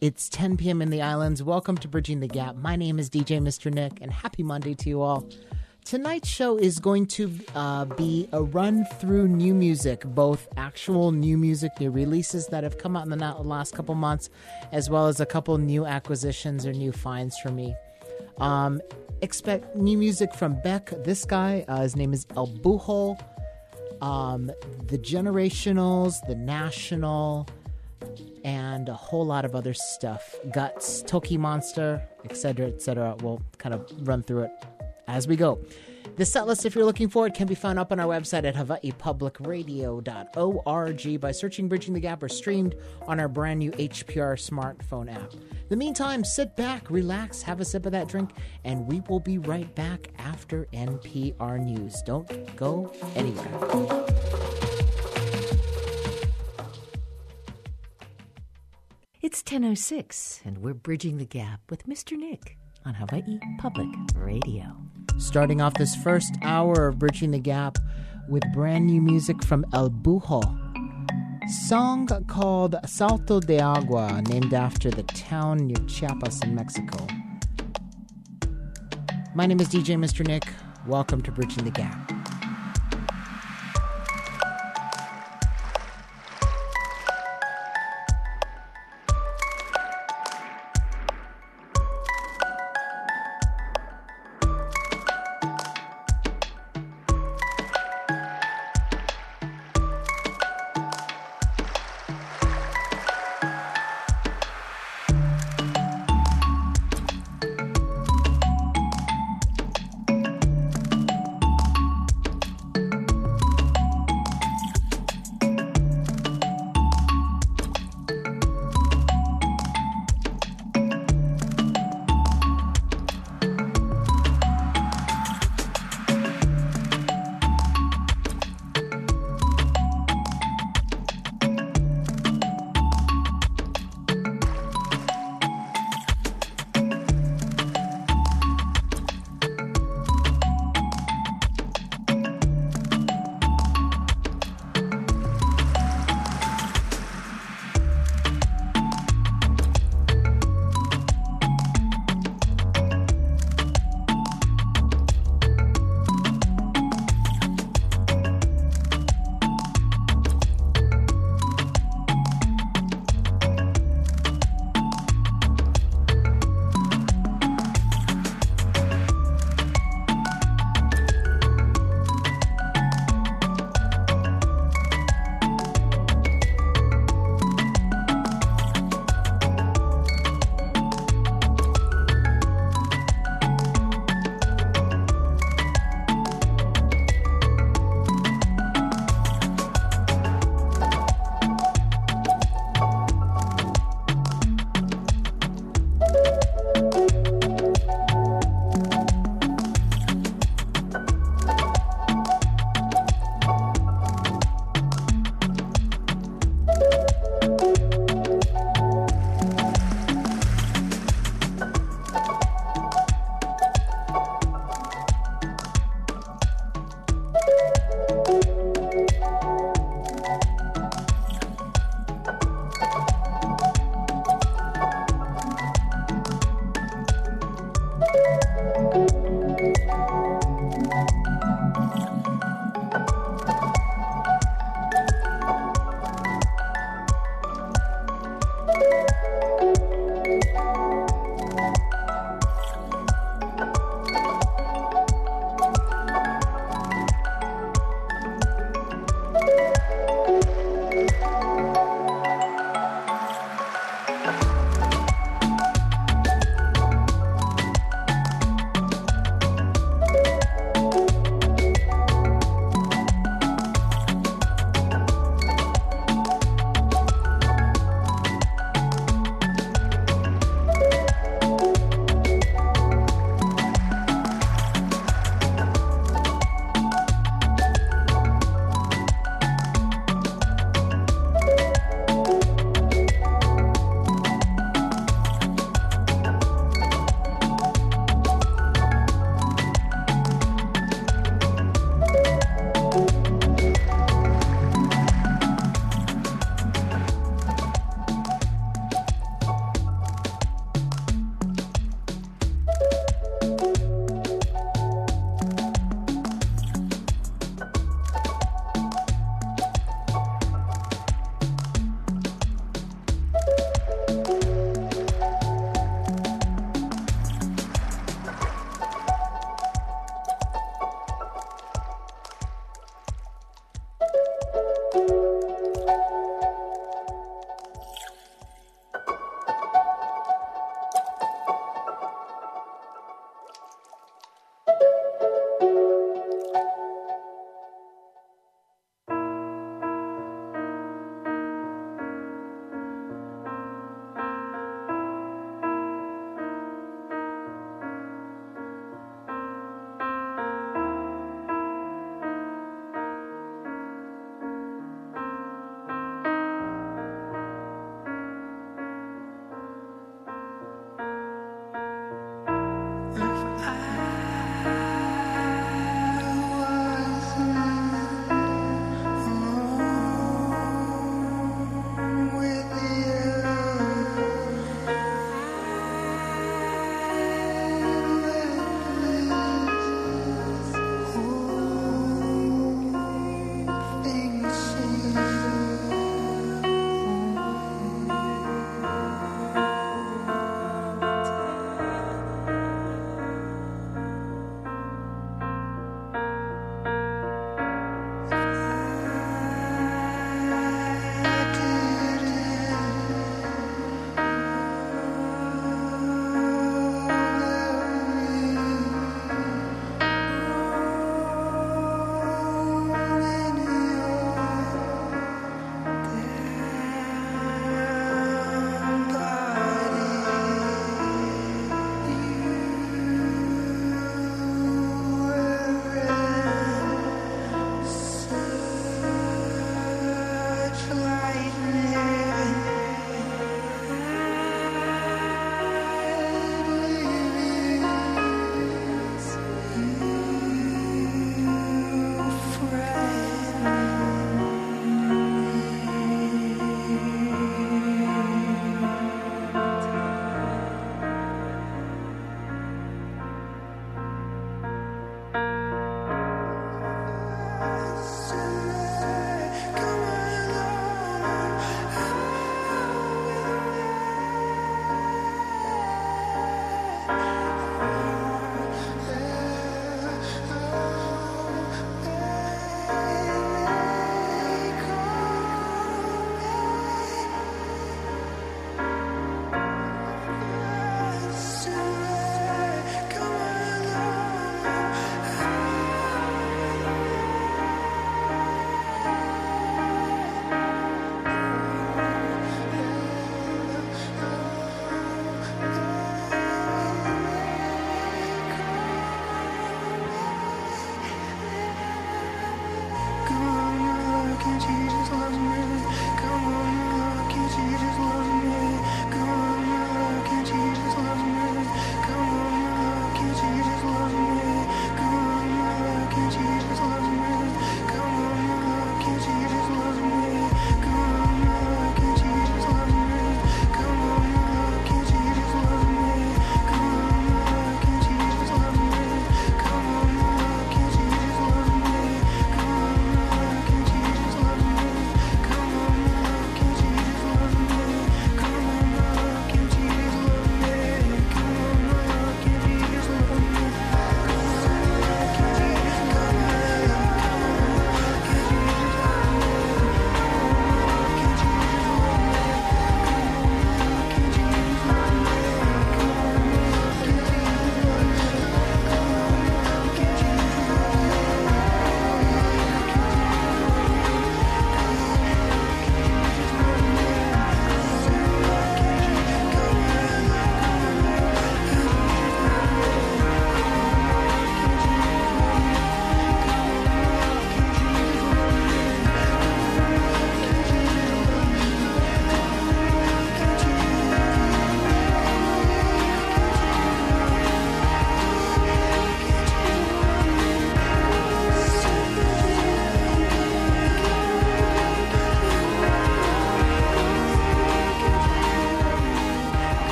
It's 10 p.m. in the islands. Welcome to Bridging the Gap. My name is DJ Mr. Nick, and happy Monday to you all. Tonight's show is going to be a run through new music, both actual new music, new releases that have come out in the last couple months, as well as a couple new acquisitions or new finds for me. Expect new music from Beck. This guy, his name is El Bujo. The Generationals, The National, and a whole lot of other stuff. Guts, Toki Monster, etc., etc. We'll kind of run through it as we go. The set list, if you're looking for it, can be found up on our website at hawaiipublicradio.org by searching Bridging the Gap or streamed on our brand new HPR smartphone app. In the meantime, sit back, relax, have a sip of that drink, and we will be right back after NPR News. Don't go anywhere. It's 10:06, and we're Bridging the Gap with Mr. Nick on Hawaii Public Radio. Starting off this first hour of Bridging the Gap with brand new music from El Bujo. Song called Salto de Agua, named after the town near Chiapas in Mexico. My name is DJ Mr. Nick. Welcome to Bridging the Gap.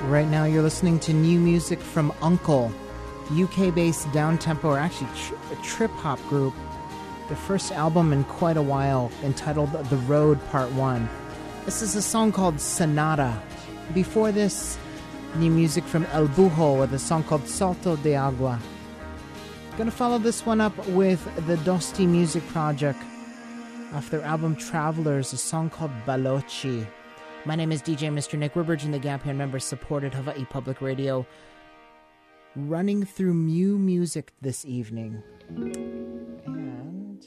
Right now you're listening to new music from Uncle, UK-based down-tempo, or actually a trip-hop group. Their first album in quite a while, entitled The Road Part 1. This is a song called Sonata. Before this, new music from El Bujo with a song called Salto de Agua. Gonna follow this one up with the Dosti Music Project off their album Travelers, a song called Balochi. My name is DJ Mr. Nick. We're bridging the gap here, member-supported Hawaii Public Radio. Running through new music this evening. And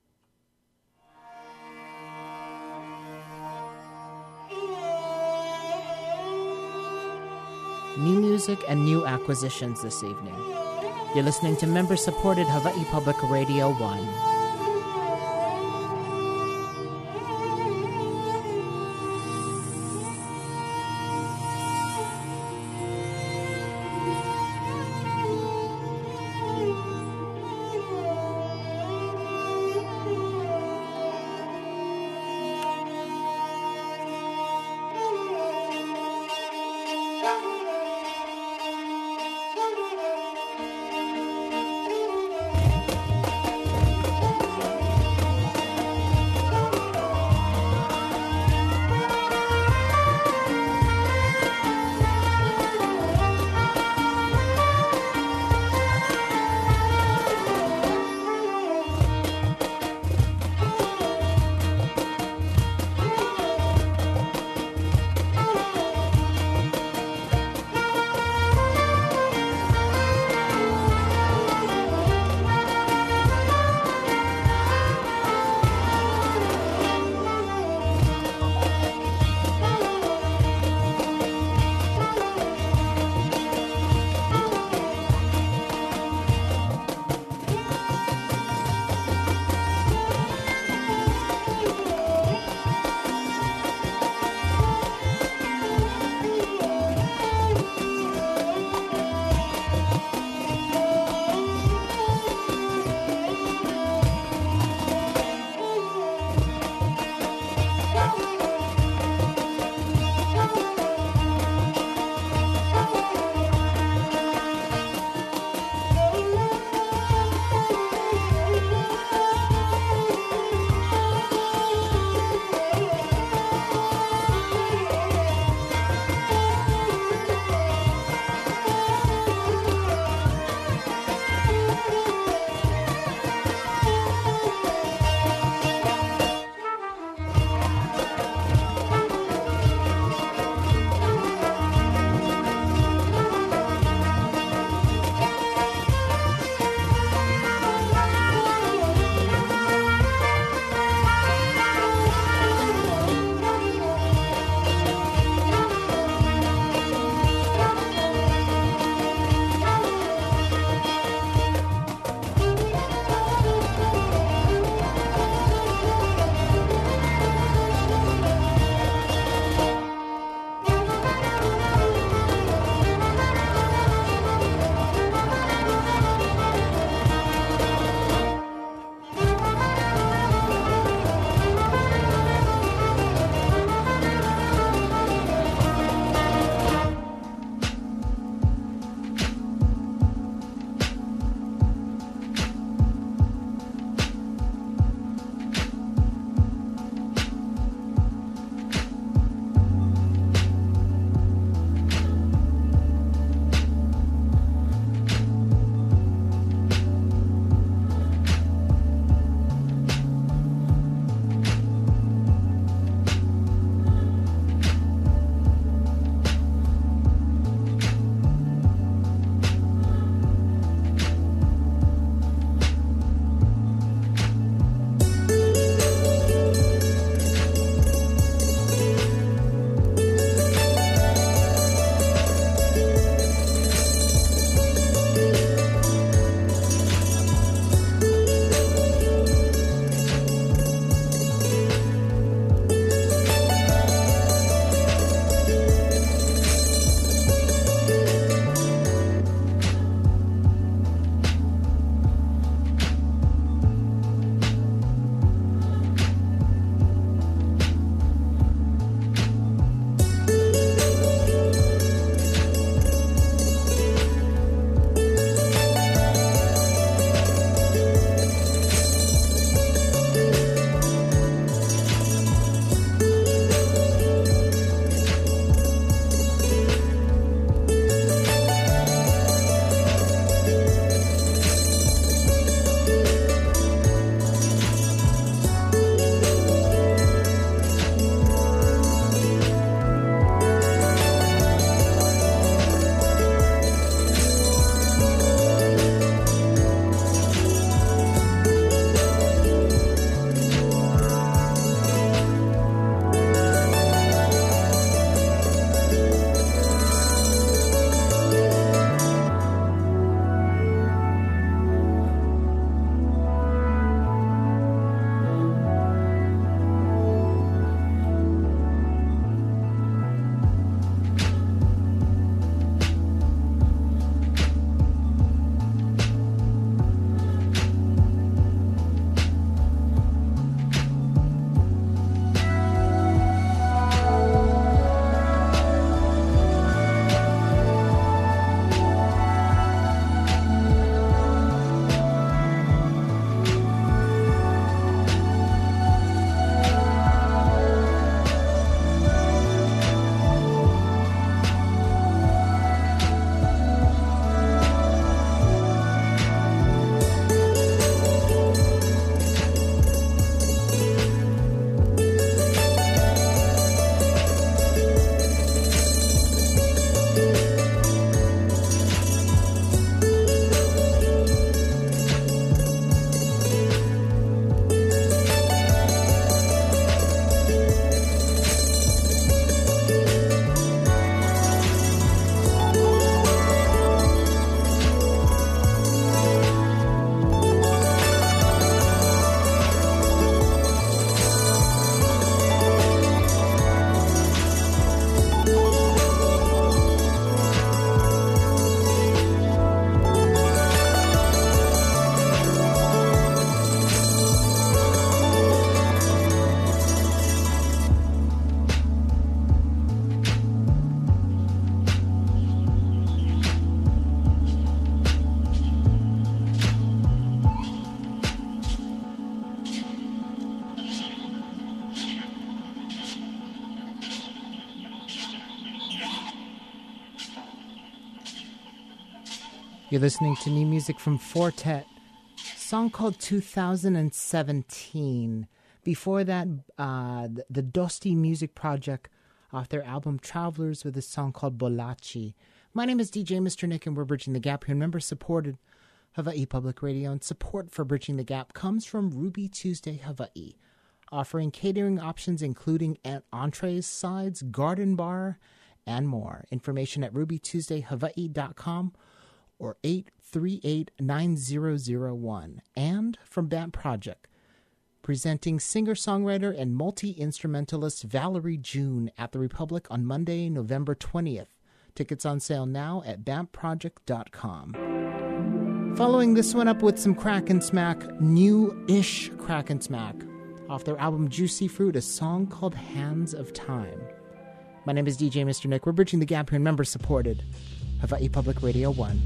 new music and new acquisitions this evening. You're listening to member-supported Hawaii Public Radio 1. You're listening to new music from Fortet, song called 2017. Before that, the Dosti Music Project off their album Travelers with a song called Bolachi. My name is DJ Mr. Nick, and we're Bridging the Gap here. Member supported Hawaii Public Radio, and support for Bridging the Gap comes from Ruby Tuesday Hawaii, offering catering options including entrees, sides, garden bar, and more. Information at rubytuesdayhawaii.com or 838-9001. And from Band Project, presenting singer-songwriter and multi-instrumentalist Valerie June at the Republic on Monday, November 20th. Tickets on sale now at bandproject.com. Following this one up with some Crack and Smack, new-ish Crack and Smack, off their album Juicy Fruit, a song called Hands of Time. My name is DJ Mr. Nick. We're Bridging the Gap here, member-supported Hawaii Public Radio 1.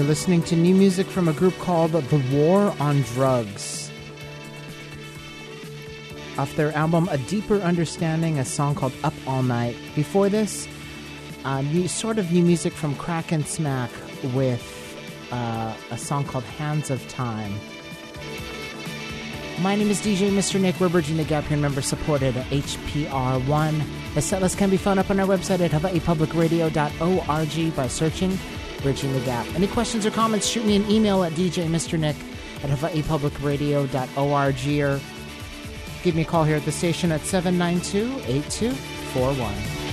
listening to new music from a group called The War on Drugs. Off their album A Deeper Understanding, a song called Up All Night. Before this, new music from Crack and Smack with a song called Hands of Time. My name is DJ Mr. Nick. We're Bridging the Gap here, member-supported HPR1. The setlist can be found up on our website at hawaiipublicradio.org by searching Bridging the Gap. Any questions or comments, shoot me an email at djmrnick@hawaiipublicradio.org or give me a call here at the station at 792-8241.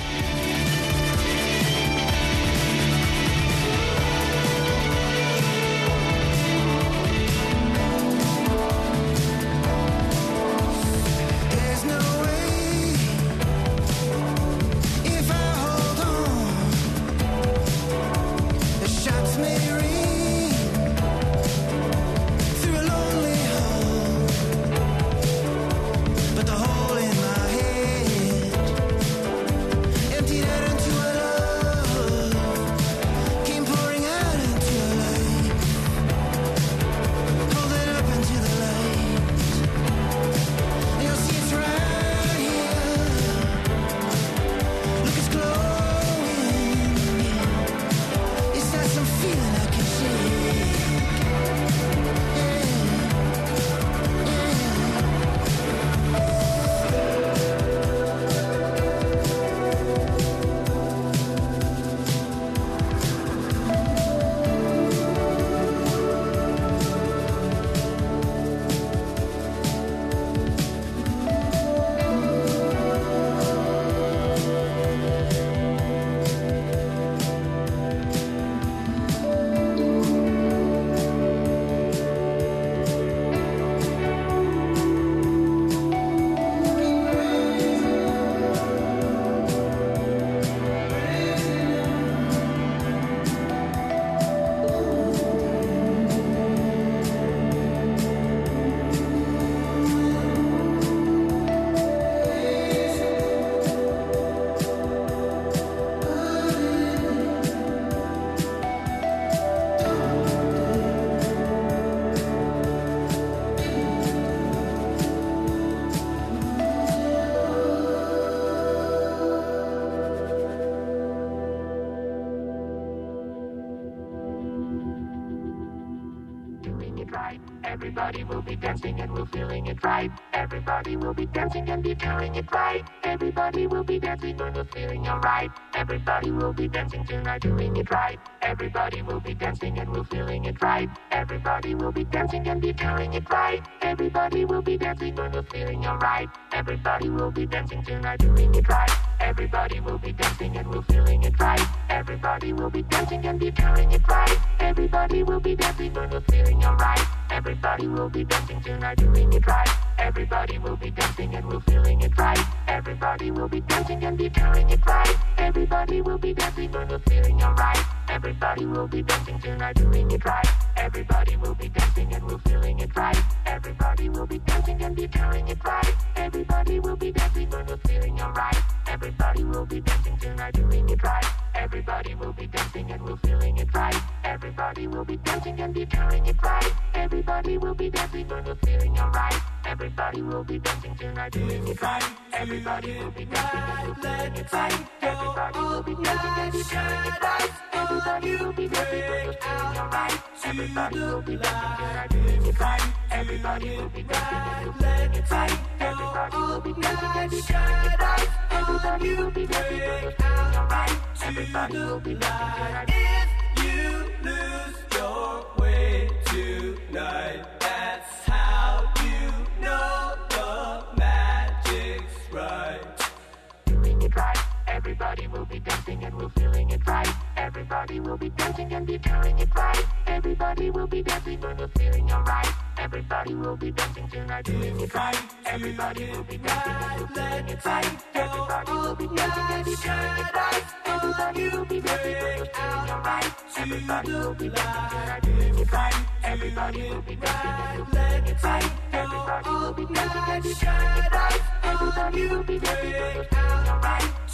Everybody will be dancing and we're feeling it right. Everybody will be dancing and be feeling it right. Everybody will be dancing and we're feeling alright. Everybody will be dancing tonight, doing it right. Everybody will be dancing and we're feeling it right. Everybody will be dancing and be feeling it right. Everybody will be dancing and we're feeling alright. Everybody will be dancing tonight, doing it right. Everybody will be dancing and we're feeling it right. Everybody will be dancing and be feeling it right. Everybody will be dancing and we're feeling alright. Everybody will be dancing tonight, doing it right. Everybody will be dancing and we're feeling it right. Everybody will be dancing and be feeling it right. Everybody will be dancing and we're feeling alright. Everybody will be dancing tonight, doing it right. Everybody will be dancing and we're feeling it right. Everybody will be dancing and be feeling it right. Everybody will be dancing and we're feeling alright. Everybody will be dancing tonight, doing it right. Everybody will be dancing and we're feeling it right. Everybody will be dancing and be feeling it right. Everybody will be dancing and we're feeling alright. Everybody will be dancing tonight, doing it right. Everybody will be dancing and we're feeling it right. Everybody will be dancing and be feeling it right. Everybody will be dancing and we're feeling alright. Everybody will be dancing tonight, doing it right. Everybody will be dancing and we're feeling it right. Everybody will be dancing and be feeling it right. Everybody will be dancing and we're feeling alright. Everybody will be dancing tonight. If you lose your way tonight, that's how you know the magic's right. Doing it right. Everybody will be dancing and we're feeling it right. Everybody will be dancing and be feeling it right. Everybody will be dancing and we're feeling alright. Everybody will be dancing tonight, doing it right. Everybody will be dancing and we're feeling it right. Everybody will be dancing and be feeling it right. Everybody will be dancing and we're feeling alright. Everybody will be dancing tonight, doing it right. Everybody will be dancing and we're feeling it right. Everybody will be dancing and be feeling it right. Everybody will be dancing and we're feeling alright.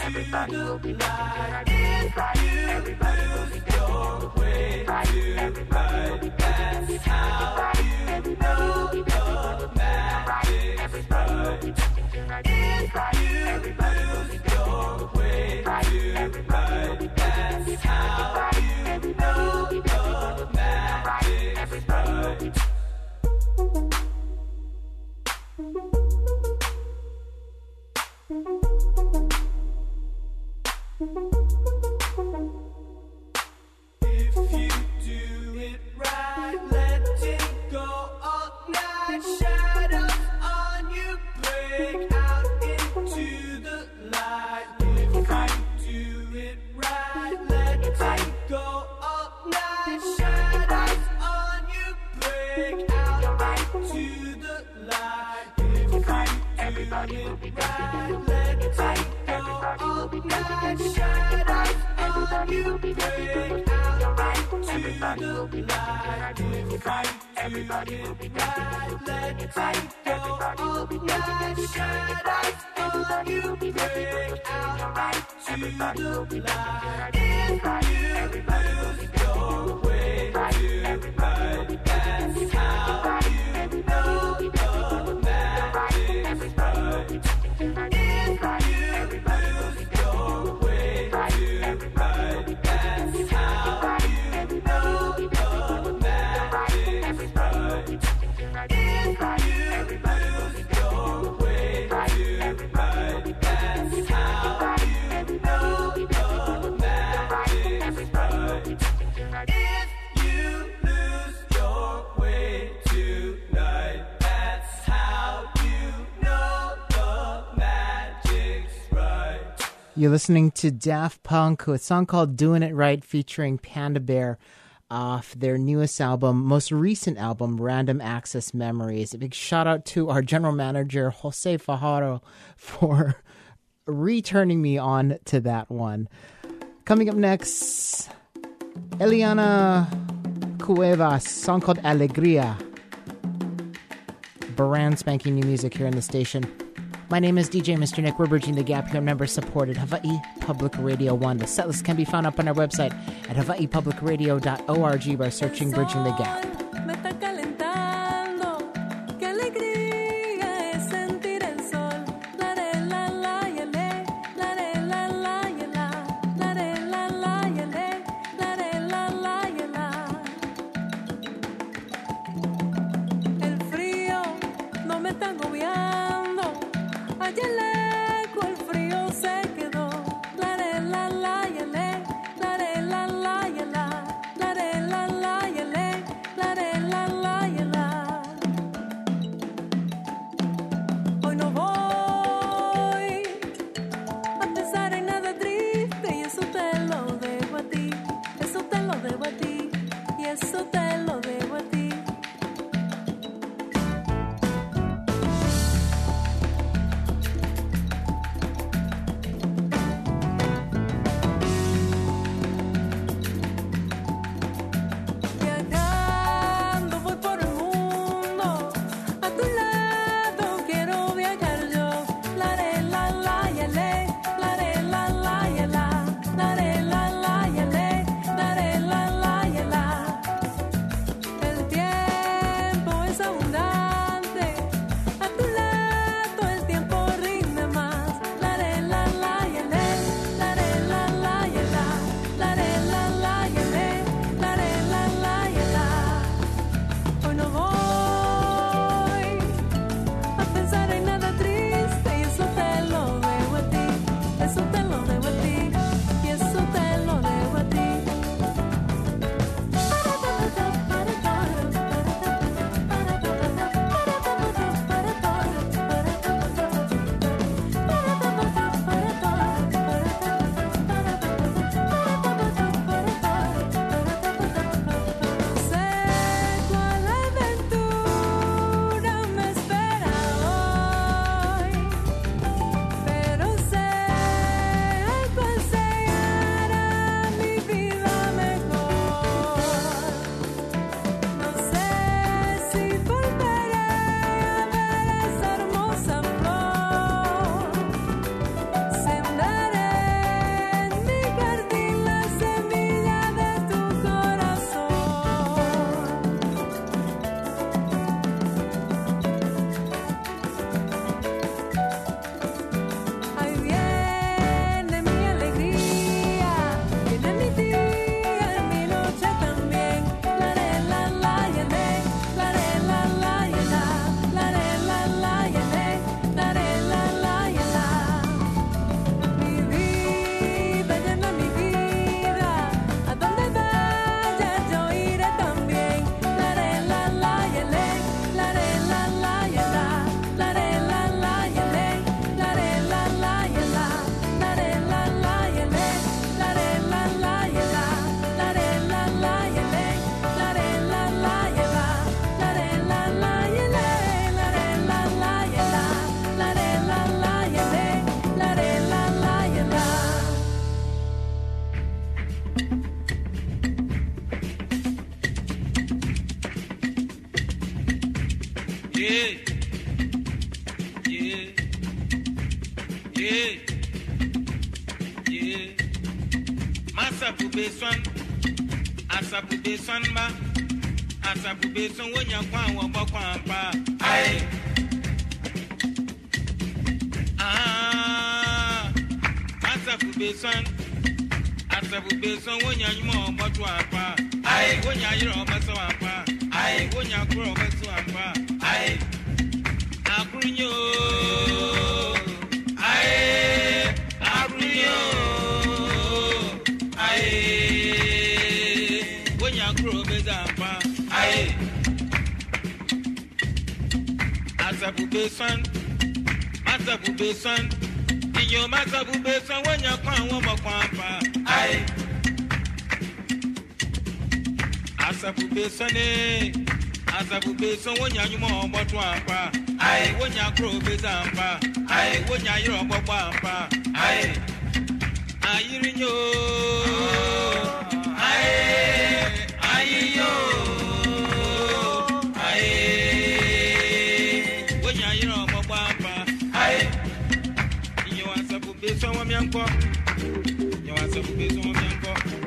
Everybody will be dancing and crying. Everybody will be your way tonight. That's how you know the magic's right. If you lose your way tonight, that's how you know the magic's right. If you do it right, let it go all night. Shadows on you break out into the light. If you do it right, let it go all night. Shadows on you break out into the light. If you do it right, let it go all night. Shadows on you break out into the light. Everybody will be right. Let it go all night. Shadows on you break out into the light. If you lose your way tonight, that's how you know the magic's right. If you lose your way tonight, that's how you know the magic's right. If you lose your way tonight, that's how you know the magic's right. If you lose your way tonight, that's how you know the magic's right. You're listening to Daft Punk with a song called Doing It Right featuring Panda Bear off their newest album, most recent album, Random Access Memories. A big shout out to our general manager, Jose Fajardo, for returning me on to that one. Coming up next, Eliana Cuevas, song called Alegria. Brand spanking new music here in the station. My name is DJ Mr. Nick. We're bridging the gap here, member-supported Hawaii Public Radio 1. The setlist can be found up on our website at hawaiipublicradio.org by searching Bridging the Gap. Me está calentando, qué alegría es sentir el sol. La re la la y le, la re la la y la, la re la la y le, la re la la y la. El frío no me está agobiando. Ayer lejos el frío se quedó. La re la la y le, la re la la y la, la re la la y le, la Yeah. Masapu Beswan, Asapu Beswan ma, Asapu Beswan when you kwan wabakwa. Aye. Asapu Beswan, Asapu Beswan when you more batwa. Aye. When you are Maswampa. Aye. When you grow Maswampa. Aye. Abrunyo. Aye. Abrunyo. Aye. When you grow Maswampa. Aye. Asapu Beswan. Asapu Beswan. In your Masapu Beswan when you come Wampa. Aye. Asapu Beswane, Asapu Beson when you more but one pa. Aye, when you grow Bezampa. Aye, when you are Bamba. Aye, aye, you. Aye, aye, you. Aye, when you are Bamba. Aye, you are Asapu Beson when you are you are Asapu Beson when you are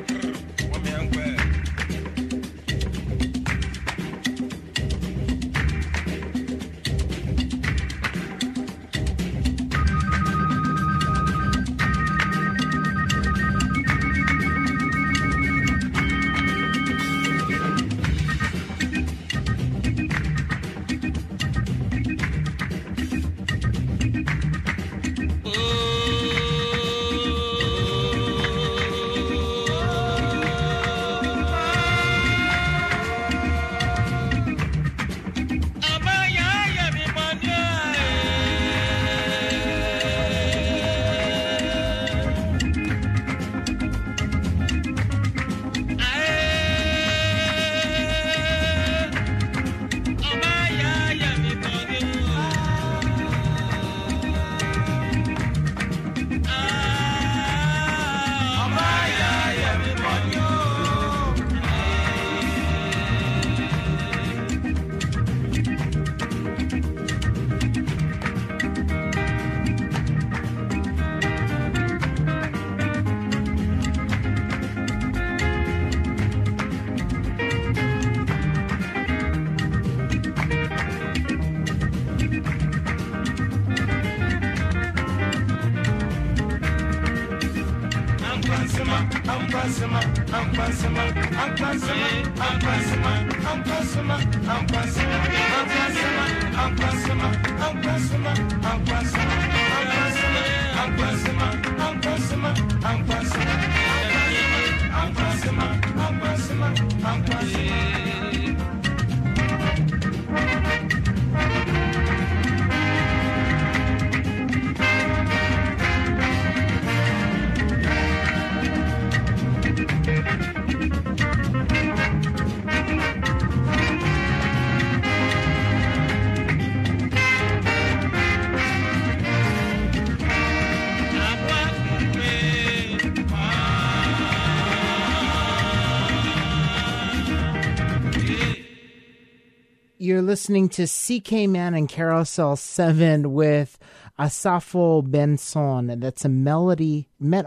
You're listening to CK Man and Carousel 7 with Asafo Benson. That's a medley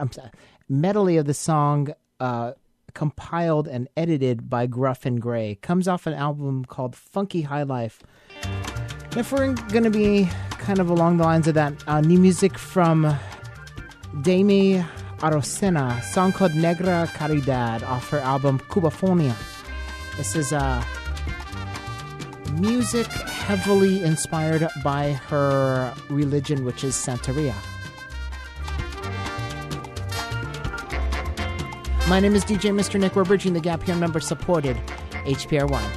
of the song compiled and edited by Gruff and Gray. Comes off an album called Funky High Life. And if we're going to be kind of along the lines of that, new music from Demi Arocena, a song called Negra Caridad off her album Cubafonia. This is music heavily inspired by her religion, which is Santeria. My name is DJ Mr. Nick. We're bridging the gap here, member supported HPR One.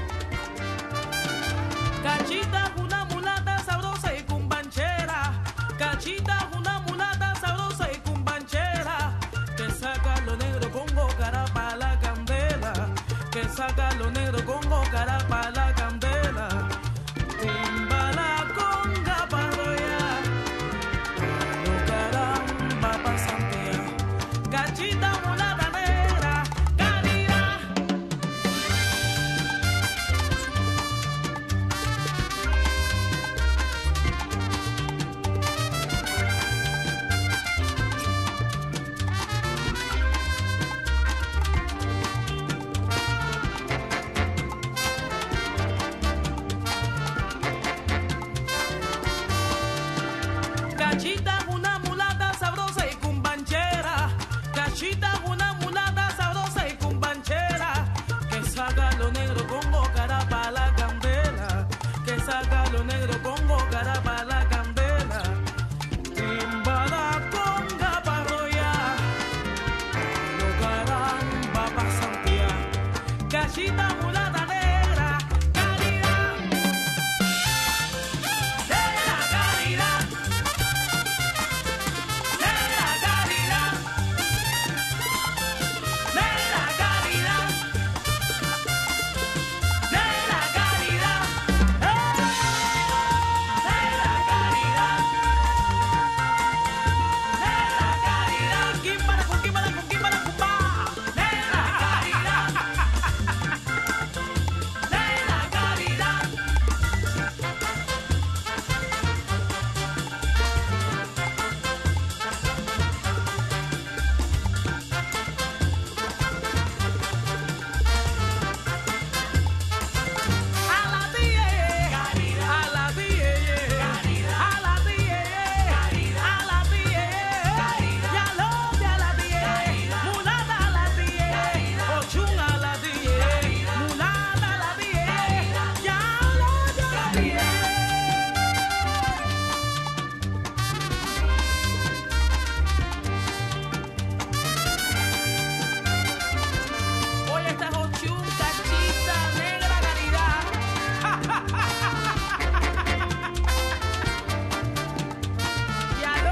Cachita, una mulata sabrosa y cumbanchera, que saca lo negro pongo cara pa' la candela, que saca lo negro pongo cara pa' la candela. Timbada conga pa' rollar, lo caramba pa' santiar. Cachita, mulata negra, calidad, de la calidad, de la calidad, de la calidad, de la calidad, de la calidad, de la calidad. Quimbara con quimbara con quimbara con pa. De la calidad, de la calidad. A la tía, a la tía, a la tía, a la tía, ya lo de a la tía, mulata a la tía, ochunga a la tía, mulata a la tía, ya lo de a la tía. Oye, esta es ochunga, chita, negra calidad. ¡Ya lo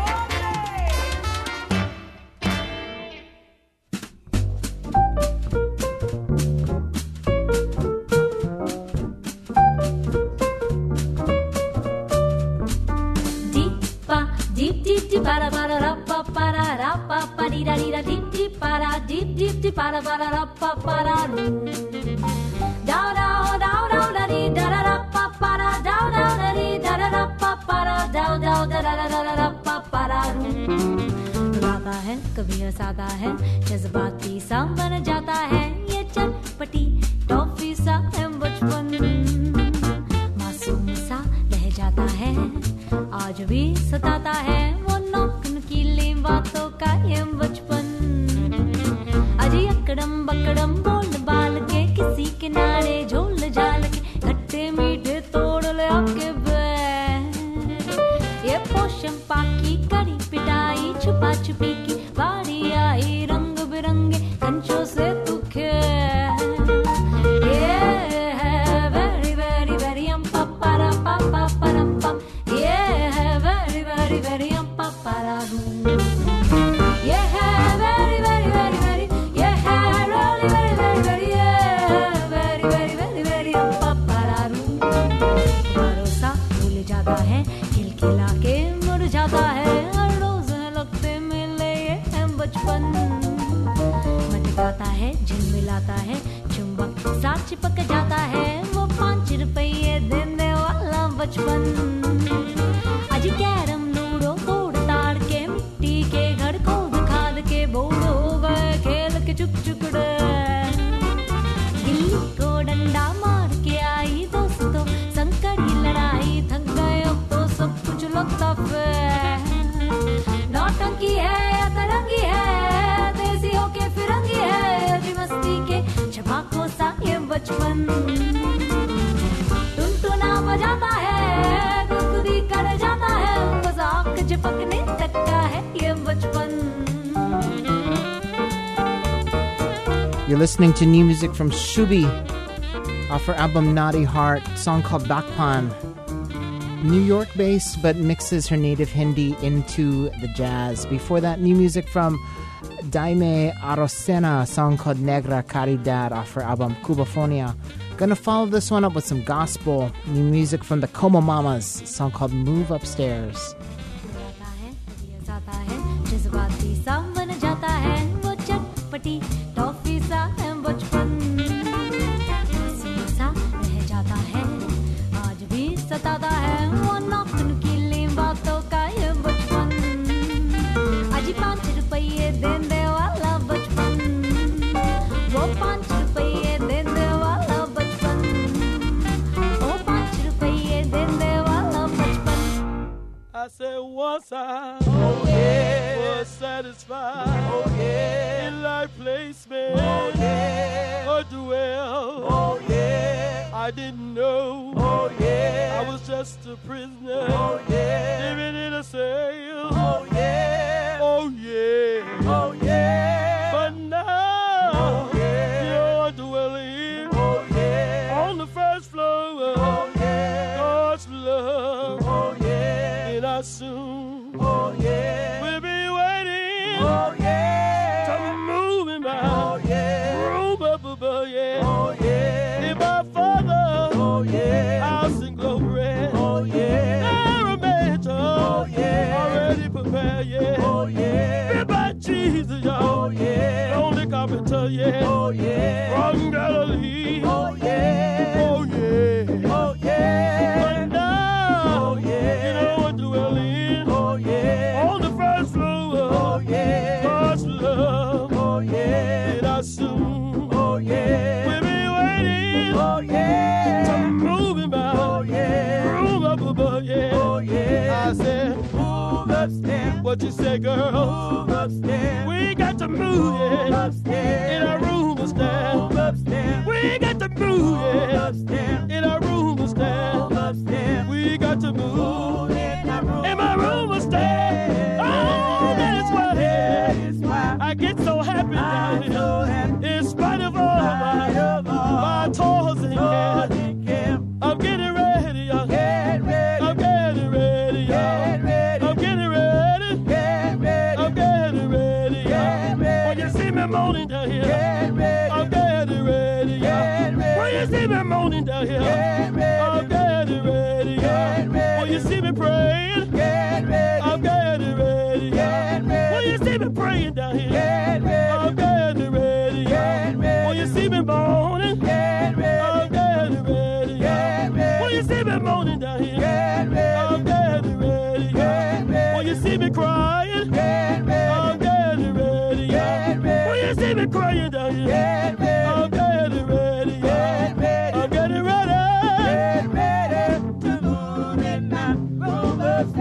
Deep deep deep para ra pa di da di da deep deep para ra pa da da di da ra pa da di da ra pa da गाता है कभी हंसाता है जज्बाती सा बन जाता है ये चटपटी टॉफी सा है बचपन मासूम सा रह जाता है आज भी सताता है वो नोकनुकीली बातों का ये बचपन अजी अकड़म बकड़म बोल बाल के किसी किनारे झोल झाल के खट्टे मीठे तोड़ ले आके ये पोषम पाकी कड़ी पिटाई छुपा छुपी की बारी आई रंग बिरंगे कंचों से दुखे ये है वेरी वेरी वेरी पापारा पापा परम पम ये है वेरी वेरी वेरी पापारा ये है वेरी वेरी वेरी वेरी ये है really very very very very very very very पापारा भरोसा भूल जाता है खिलखिला के मुरझाता है हर रोज लगते मिले ये है बचपन मटकाता है झिलमिलाता है चुंबक सा चिपक जाता है वो 5 रुपये देने वाला बचपन अजी कैरम लूडो तोड़ ताड़ के मिट्टी के घर को खाद के बोड़ हो गए खेल के चुक चुकड़े गिल्ली को डंडा मार के आई दोस्तों संकड़ी लड़ाई थक गए अब तो सब कुछ लगता फेर नौटंकी है या तरंगी है देसी हो के फिरंगी है अजी मस्ती के छपाकों सा ये बचपन टुनटुना बजाता है गुदगुदी कर जाता है बस आँख झपकने तक का है ये बचपन You're listening to new music from Shubi off her album Naughty Heart, song called Bakpan. New York based but mixes her native Hindi into the jazz. Before that, new music from Daime Arosena, a song called Negra Caridad off her album Cubafonia. Gonna follow this one up with some gospel. New music from the Como Mamas, a song called Move Upstairs. जज्बाती सा बन जाता है वो चटपटी toffee सा है बचपन मासूम सा रह जाता है आज भी सताता है वो नौकनुकीली बातों का ये बचपन अजी 5 रुपये देने वाला बचपन वो 5 रुपये देने वाला बचपन वो 5 रुपये देने वाला बचपन I said once I was satisfied. Oh yeah. placement. Oh yeah. Or dwell. Oh yeah. I didn't know. Oh yeah. I was just a prisoner. Oh yeah. Living in a cell. Oh yeah. Oh yeah. Oh yeah. But now, oh yeah. you're dwelling. Oh yeah. On the first floor. Oh yeah. God's love. Oh yeah. And I soon. Oh yeah. We'll be waiting. Oh yeah. To move in my oh yeah. room up above. Yeah. Oh yeah. In my Father. Oh yeah. House in glory. Oh yeah. There a mansion. Oh yeah. Already prepared. Yeah. Oh yeah. Built by Jesus, y'all. Oh yeah. Lonely carpenter. Yeah. Oh yeah. From Galilee. Oh yeah. Oh yeah. Oh yeah. But now, oh yeah. you know what dwelling. Oh yeah. On the first floor. Oh yeah. God's love. Oh yeah. And I soon. Oh yeah. We'll be waiting. Oh yeah. To move in my oh yeah. room up above. Yeah. Oh yeah. I said, move upstairs. what you say, girl? Move upstairs. We got to move, Move yeah. upstairs. In our room upstairs. Move upstairs. We got to move, Move yeah. upstairs. In our room upstairs. Move upstairs. We got to move. Move in our room. In my room upstairs. Oh, that is why, That is why I get so happy down I'm so here. happy. In spite of all my toils and Lord, cares. he cares. I'm getting ready, y'all. Get ready. I'm getting ready, y'all. Get ready. I'm getting ready. Get ready. I'm getting ready, y'all. Get ready. When you see me moaning down here, Get ready. I'm getting ready, y'all. Get ready. When you see me moaning down here, Get ready. I'm getting ready, y'all. Get ready. When you see me praying, Get ready. I'm getting ready, Get y'all. ready. When you see me praying down here, Get ready. I'm getting ready, Get y'all. ready. When you see me moaning, Get ready. I'm getting ready, y'all. Get ready. When you see me moaning down here, Get ready. I'm getting ready, y'all. Get ready. When you see me crying, Get ready. I'm getting ready, y'all. Get ready. When you see me crying down here, Get ready. I'm getting ready, y'all. Get ready. I'm getting ready. Get ready to move in my room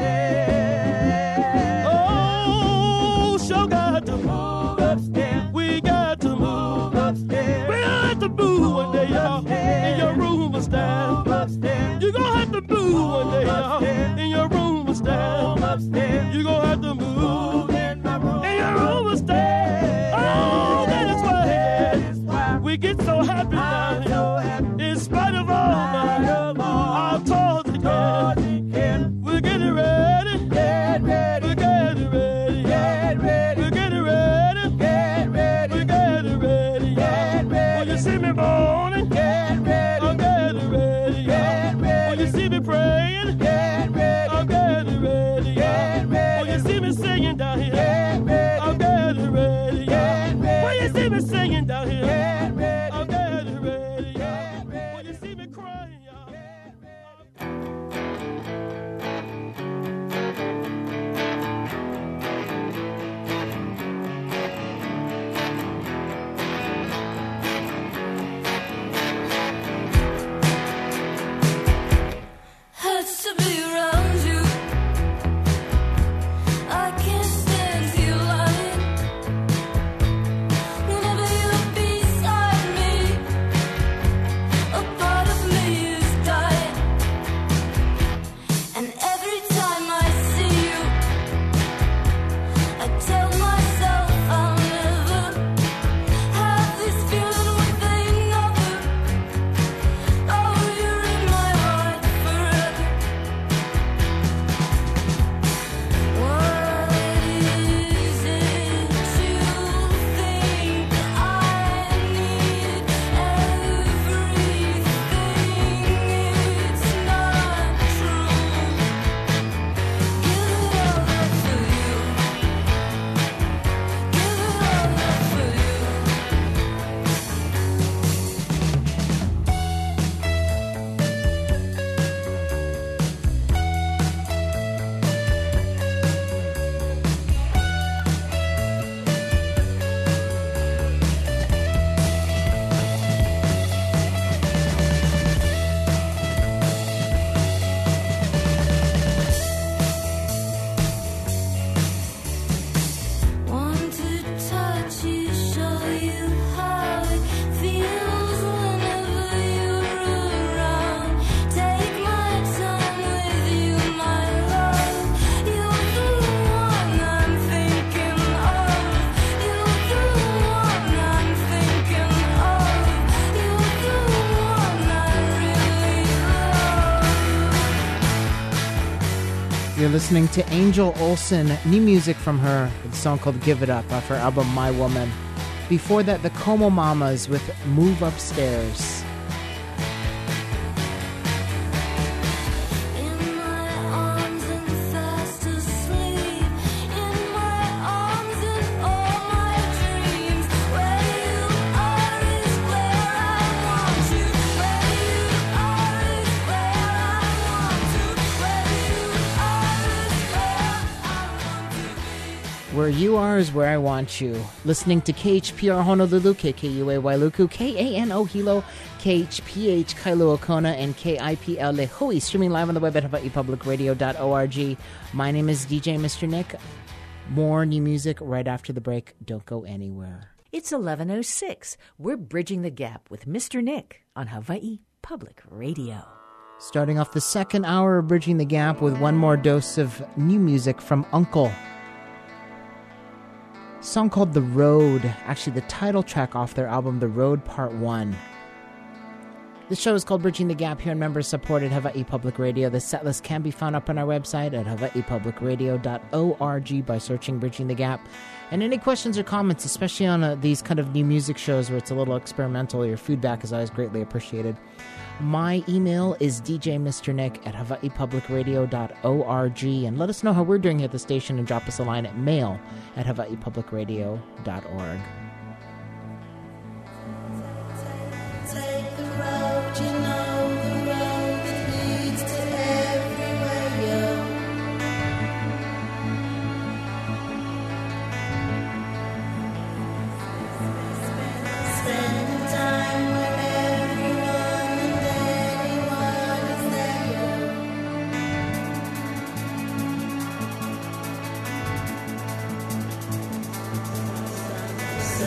upstairs. Oh, sure got to move. Move upstairs. We got to move. Move upstairs. We'll have to move one day, y'all. In your room upstairs. Move upstairs. You're gonna have to move one day, y'all. In your room upstairs. Move upstairs. You're gonna have to move. Move in my room. In your room upstairs. Oh, that is why. That is why We get so happy I'm now. so happy. In spite of all our toils and Lord, cares. he cares. We're getting ready. Get ready. We're getting ready. Get ready. We're getting ready. Get ready. We're getting ready. Get ready. When you see me moaning, Get ready. I'm getting ready. Get ready. When you see me praying, Get ready. I'm getting ready. Get ready. When you see me singing down here, Get ready. I'm getting ready. Get ready. When you see me singing down here, Get ready. I'm getting ready. You're listening to Angel Olsen, new music from her, with a song called Give It Up off her album My Woman. Before that, the Como Mamas with Move Upstairs. Where you are is where I want you. Listening to KHPR Honolulu, KKUA Wailuku, KANO Hilo, KHPH Kailua Kona, and KIPL Lehui. Streaming live on the web at hawaiipublicradio.org. My name is DJ Mr. Nick. More new music right after the break. Don't go anywhere. It's 11:06. We're bridging the gap with Mr. Nick on Hawaii Public Radio. Starting off the second hour of Bridging the Gap with one more dose of new music from Uncle. Song called The Road, actually the title track off their album The Road Part 1. This show is called Bridging the Gap here in member-supported Hawaii Public Radio. The setlist can be found up on our website at hawaiipublicradio.org by searching Bridging the Gap. And any questions or comments, especially on these kind of new music shows where it's a little experimental, your feedback is always greatly appreciated. My email is djmrnick at hawaiipublicradio.org, and let us know how we're doing here at the station and drop us a line at mail at hawaiipublicradio.org. Take the road, you know, the road that leads to everywhere you go. Spend time where everyone and anyone is there. So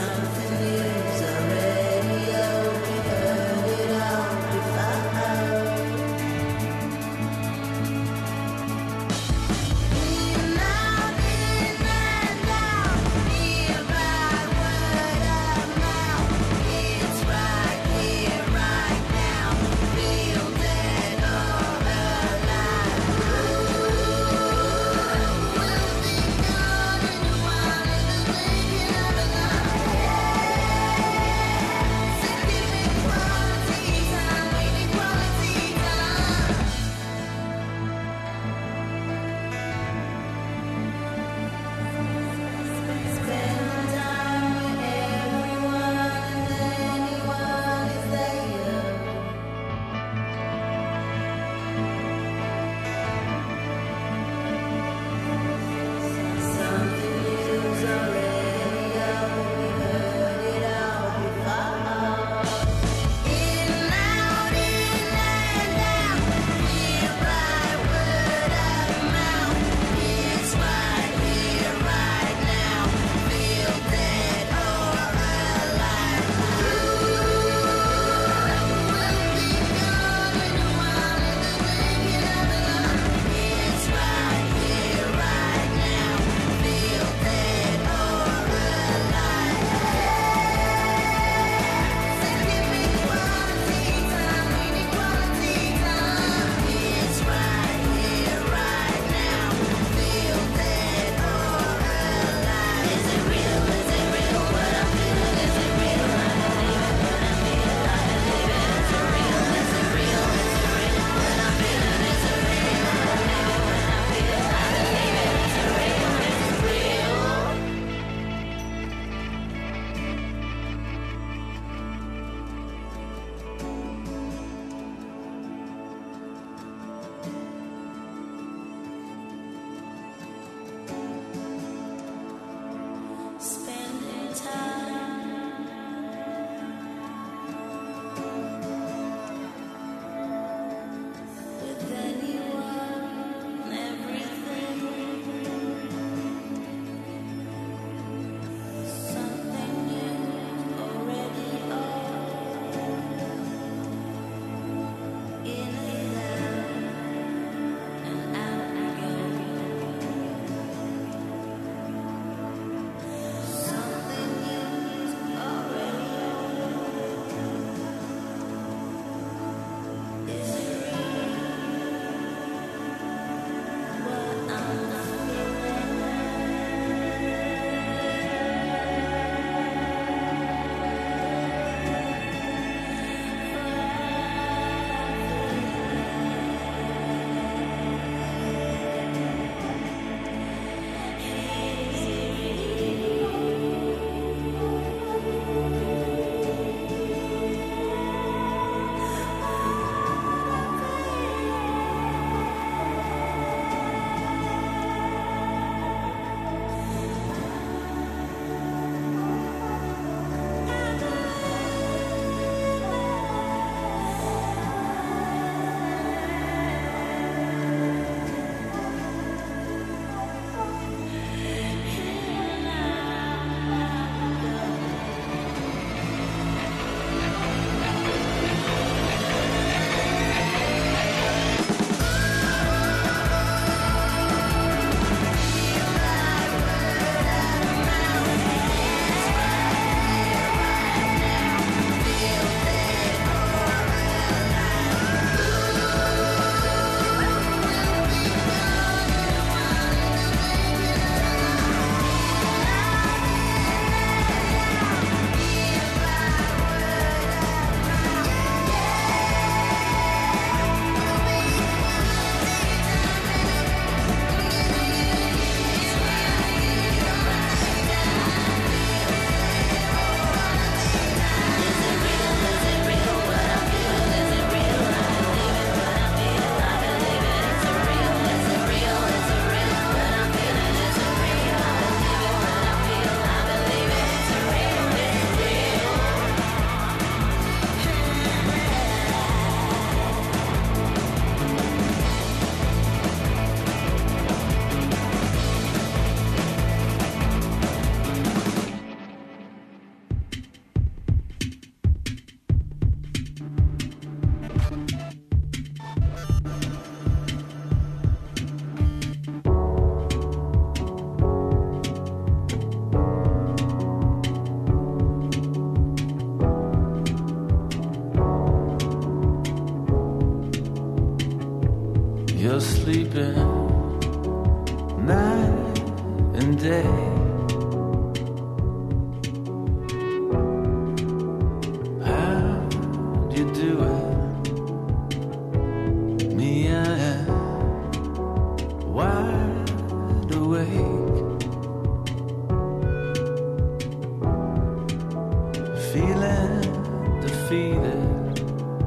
feeling defeated,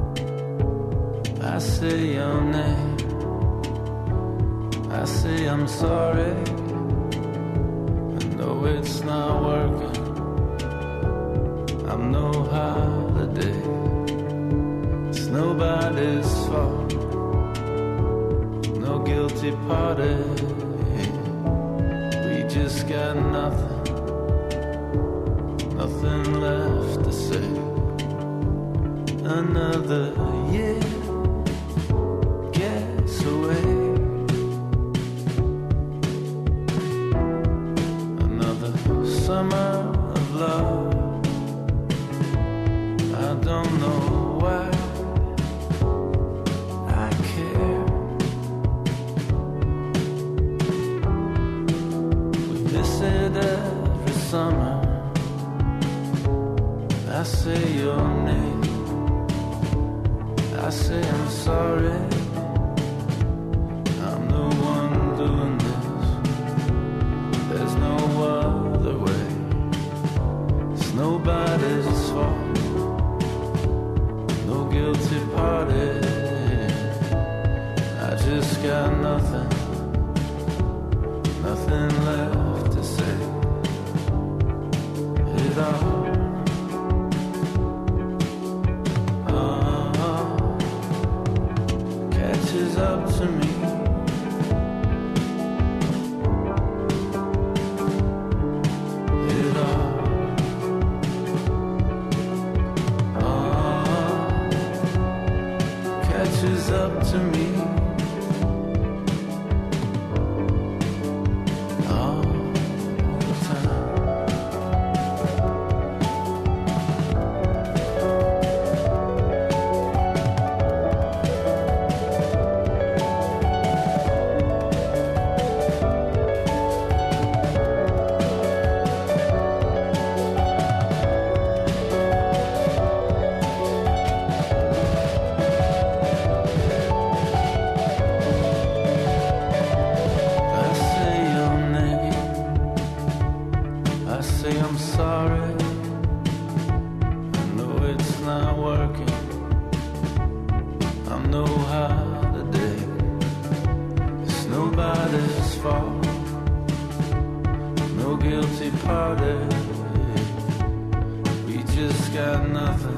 I say your name. I say I'm sorry. I know it's not working. I'm no holiday. It's nobody's fault. No guilty party. We just got nothing. Nothing left to say. Another year gets away. Another summer of love. I don't know why I care. We miss it every summer. I say your name. I say I'm sorry. I'm the one doing this. There's no other way. It's nobody's fault. No guilty party. I just got nothing. Nothing left to say. It all catches up to me. It all catches up to me. All the time. I say your name. I say I'm sorry. I know it's not working. I'm no holiday. It's nobody's fault. No guilty party. We just got nothing.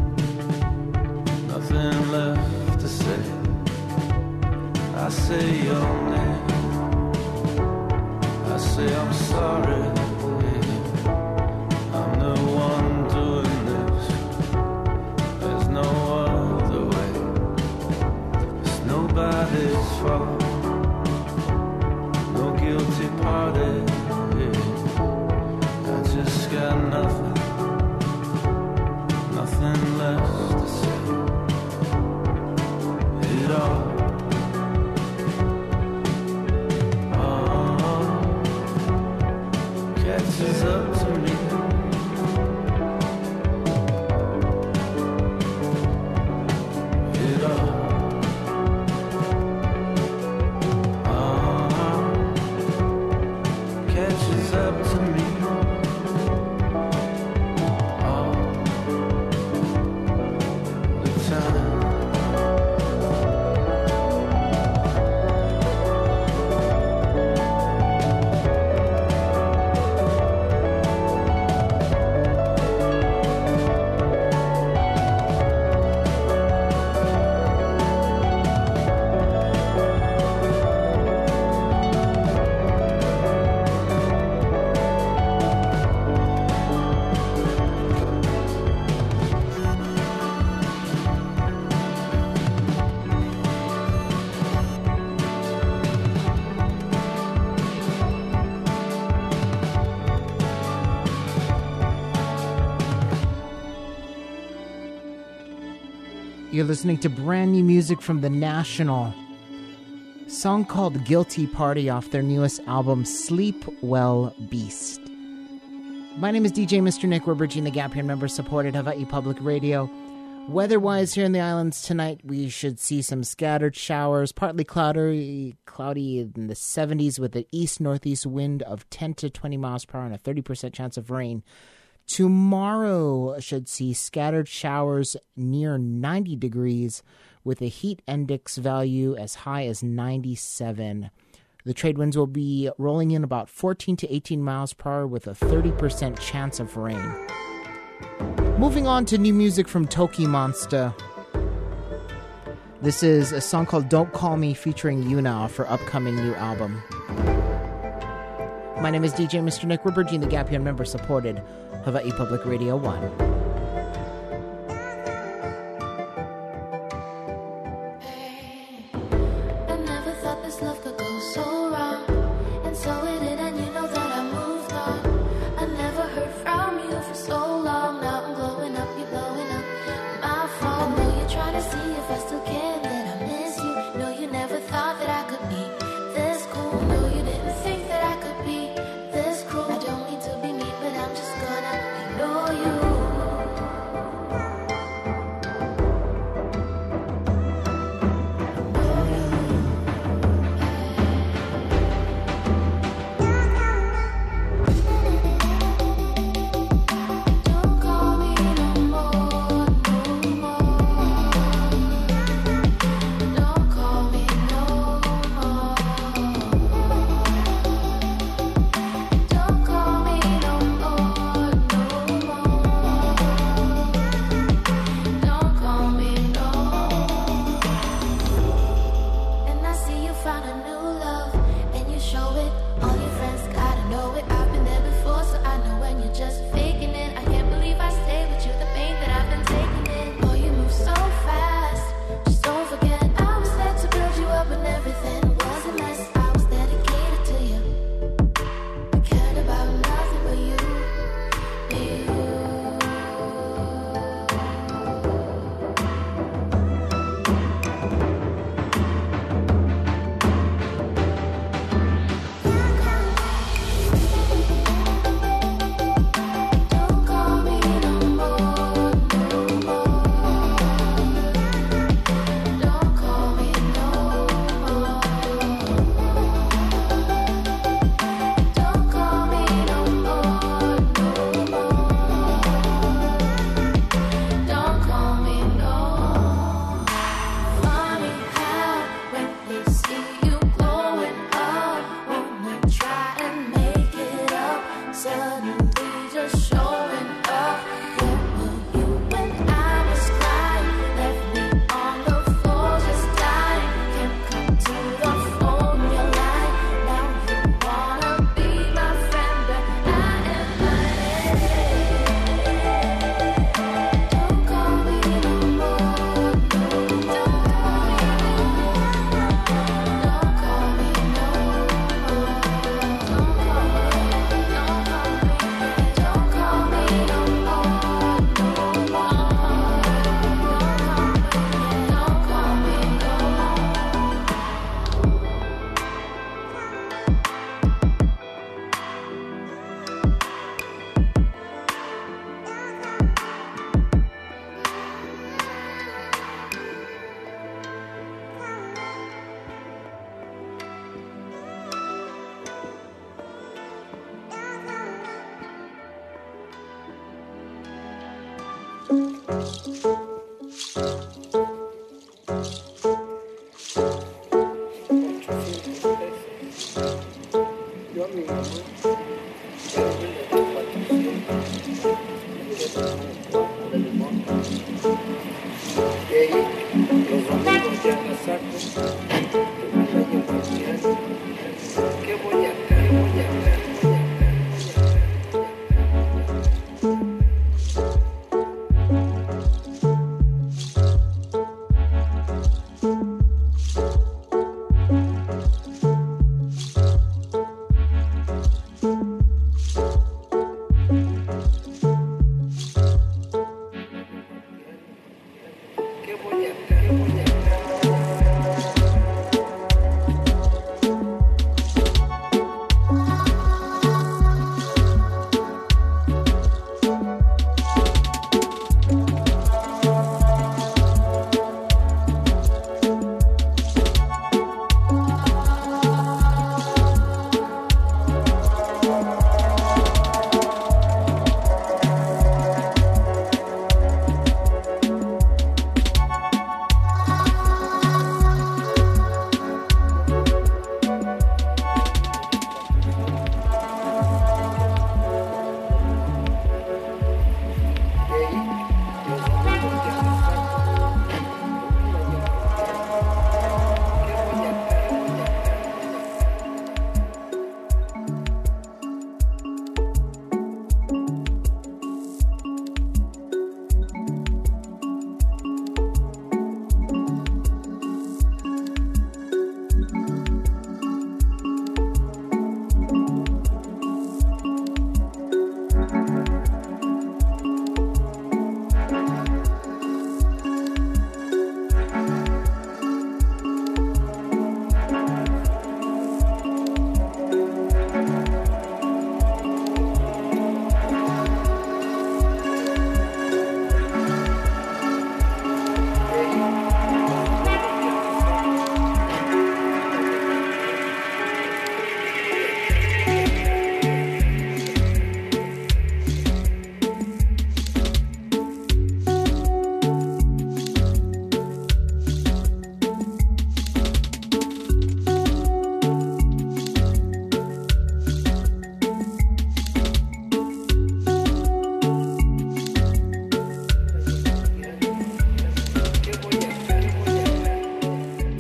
Nothing left to say. I say your name. I say I'm sorry. I'm the one doing this. There's no other way. It's nobody's fault. No guilty party. I just got nothing. Nothing left to say. It all catches up to me. It all catches up to me. All the time. You're listening to brand new music from The National. Song called Guilty Party off their newest album, Sleep Well Beast. My name is DJ Mr. Nick. We're bridging the gap here, member-supported Hawaii Public Radio. Weather-wise here in the islands tonight, we should see some scattered showers, partly cloudy in the 70s with an east-northeast wind of 10 to 20 miles per hour and a 30% chance of rain. Tomorrow should see scattered showers near 90 degrees with a heat index value as high as 97. The trade winds will be rolling in about 14 to 18 miles per hour with a 30% chance of rain. Moving on to new music from Toki Monster. This is a song called Don't Call Me featuring Yuna off her upcoming new album. My name is DJ Mr. Nick. We're bridging the gap here on member-supported Hawaii Public Radio 1.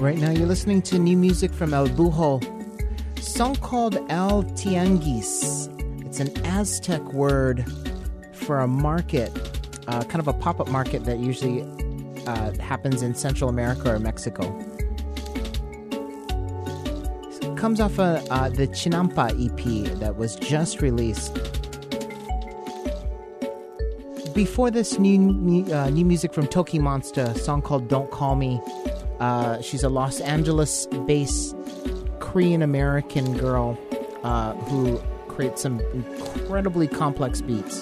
Right now, you're listening to new music from El Bujo. Song called El Tianguis. It's an Aztec word for a market, kind of a pop-up market that usually happens in Central America or Mexico. It comes off the Chinampa EP that was just released. Before this, new music from Toki Monster, a song called Don't Call Me. She's a Los Angeles-based Korean-American girl who creates some incredibly complex beats.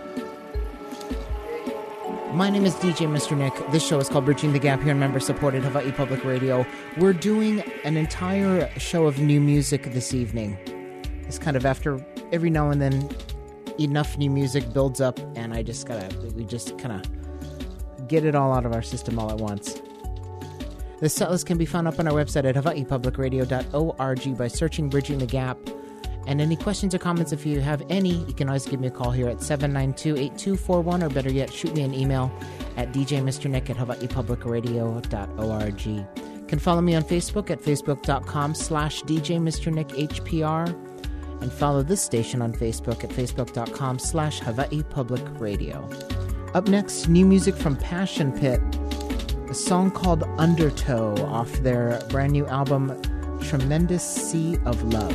My name is DJ Mr. Nick. This show is called Bridging the Gap here on member-supported Hawaii Public Radio. We're doing an entire show of new music this evening. It's kind of after every now and then enough new music builds up, and we just kind of get it all out of our system all at once. The setlist can be found up on our website at hawaiipublicradio.org by searching Bridging the Gap. And any questions or comments, if you have any, you can always give me a call here at 792-8241, or better yet, shoot me an email at djmrnick@hawaiipublicradio.org. You can follow me on Facebook at facebook.com/djmrnickhpr, and follow this station on Facebook at facebook.com/Hawaii Public Radio. Up next, new music from Passion Pit, a song called Undertow off their brand new album, Tremendous Sea of Love.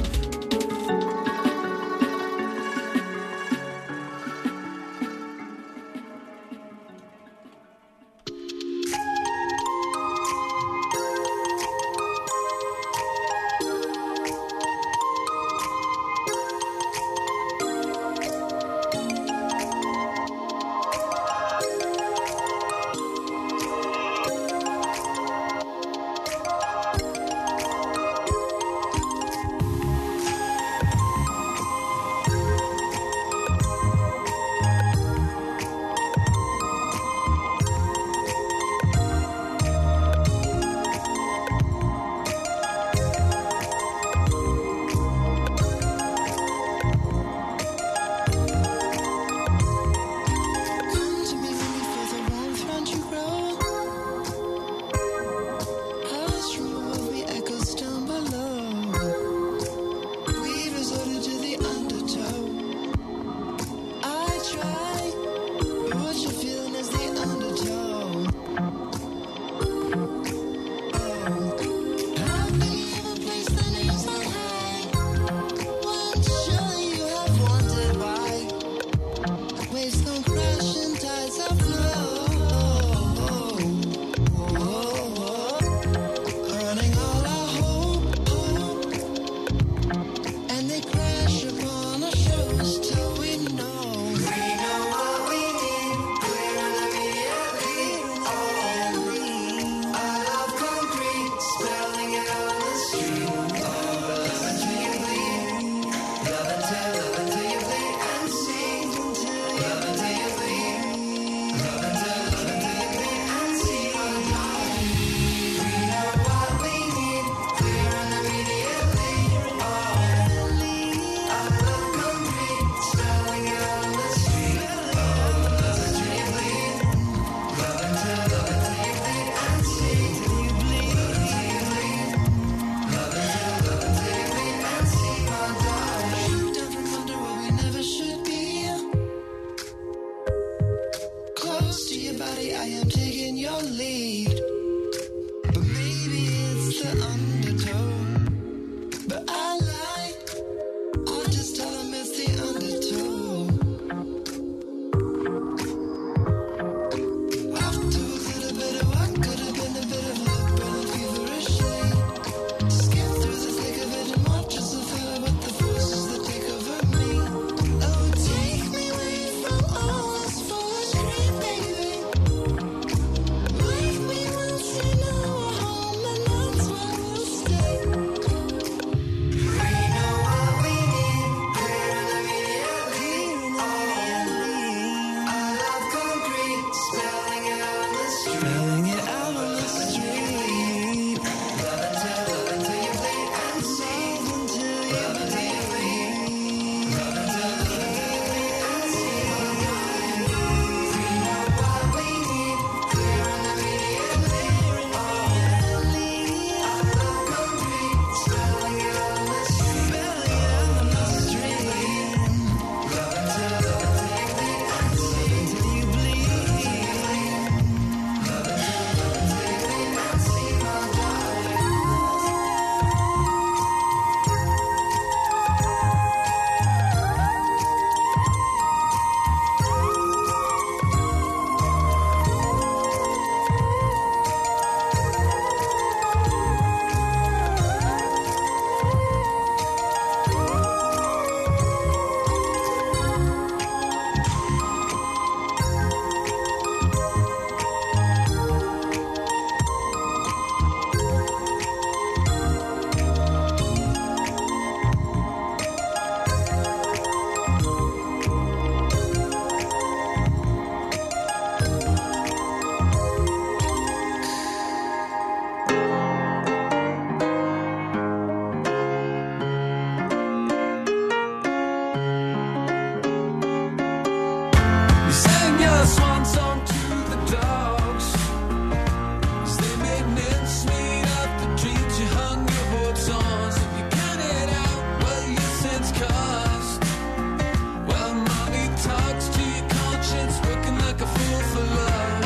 swan song to the dogs. 'Cause they made mincemeat of the dreams you hung your hopes on. So if you counted out what your sins cost, well, money talks to your conscience, working like a fool for love.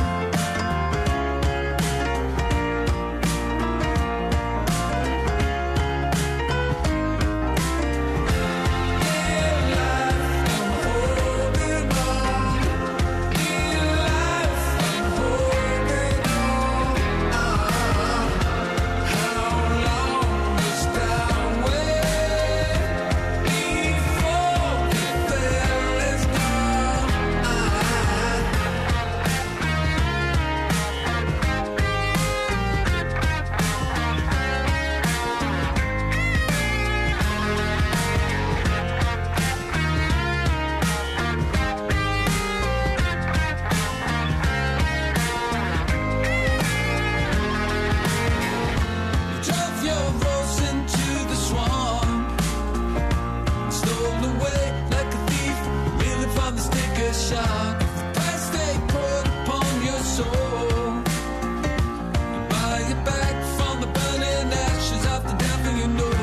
Drove your rose into the swamp, stole away like a thief, reeling from the sticker shock. The price they put upon your soul, you buy it back from the burning ashes of the devil you know.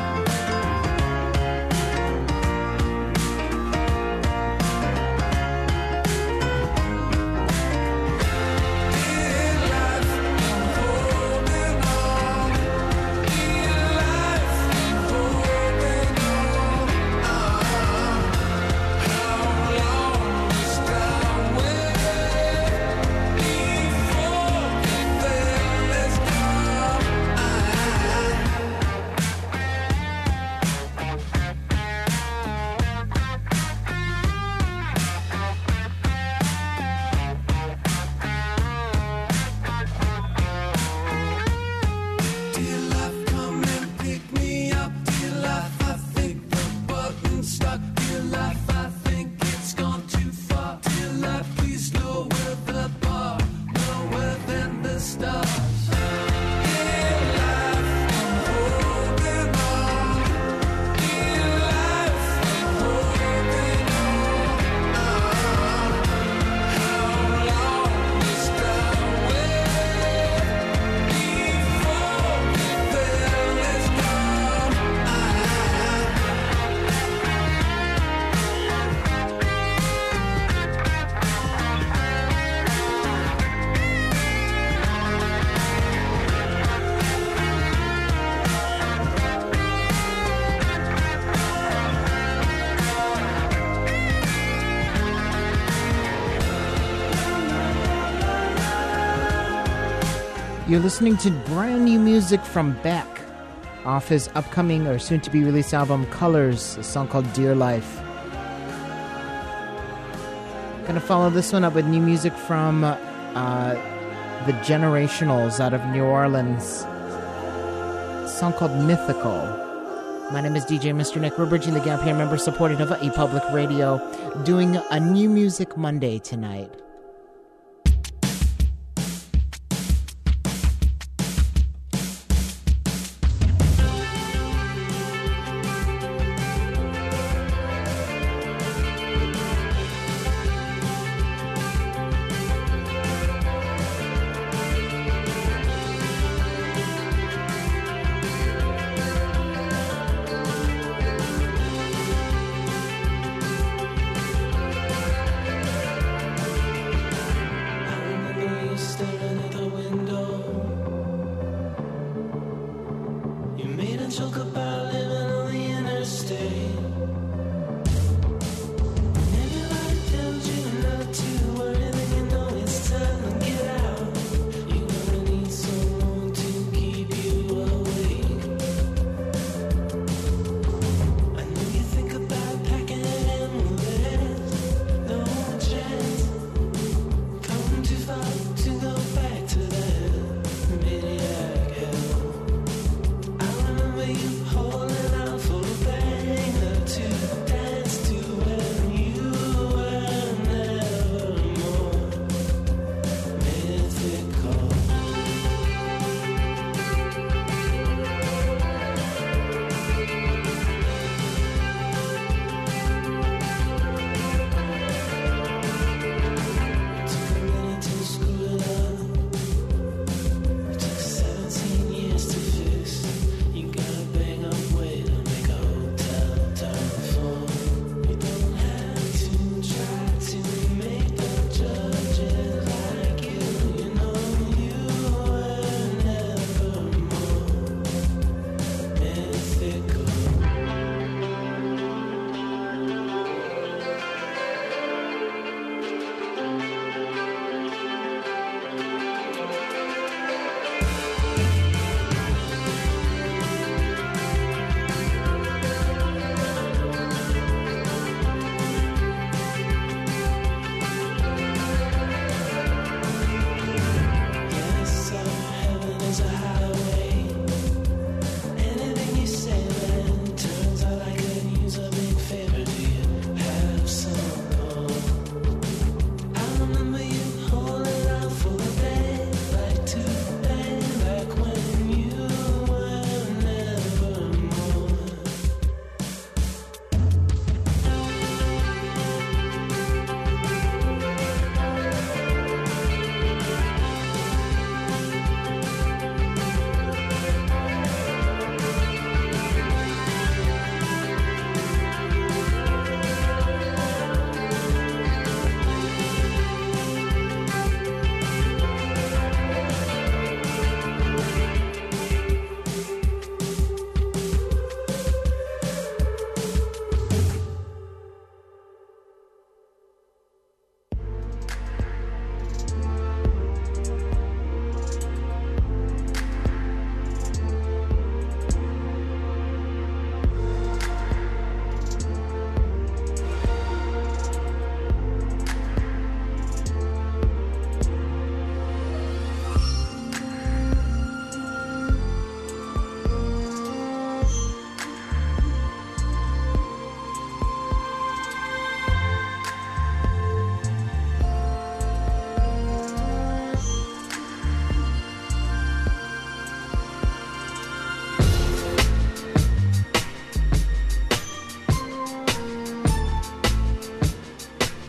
Dear life, come and pick me up. Dear life, I think the button's stuck. Dear life, I think it's gone too far. Dear life, please lower the bar, lower than the stars. Dear life, I'm holding on. Dear life, I'm holding on. How long must I wait before the bell is gone? You're listening to brand new music from Beck off his upcoming or soon to be released album Colors, a song called Dear Life. Gonna follow this one up with new music from the Generationals out of New Orleans. A song called Mythical. My name is DJ Mr. Nick. We're bridging the gap here, member supporting Hawaii Public Radio, doing a New Music Monday tonight.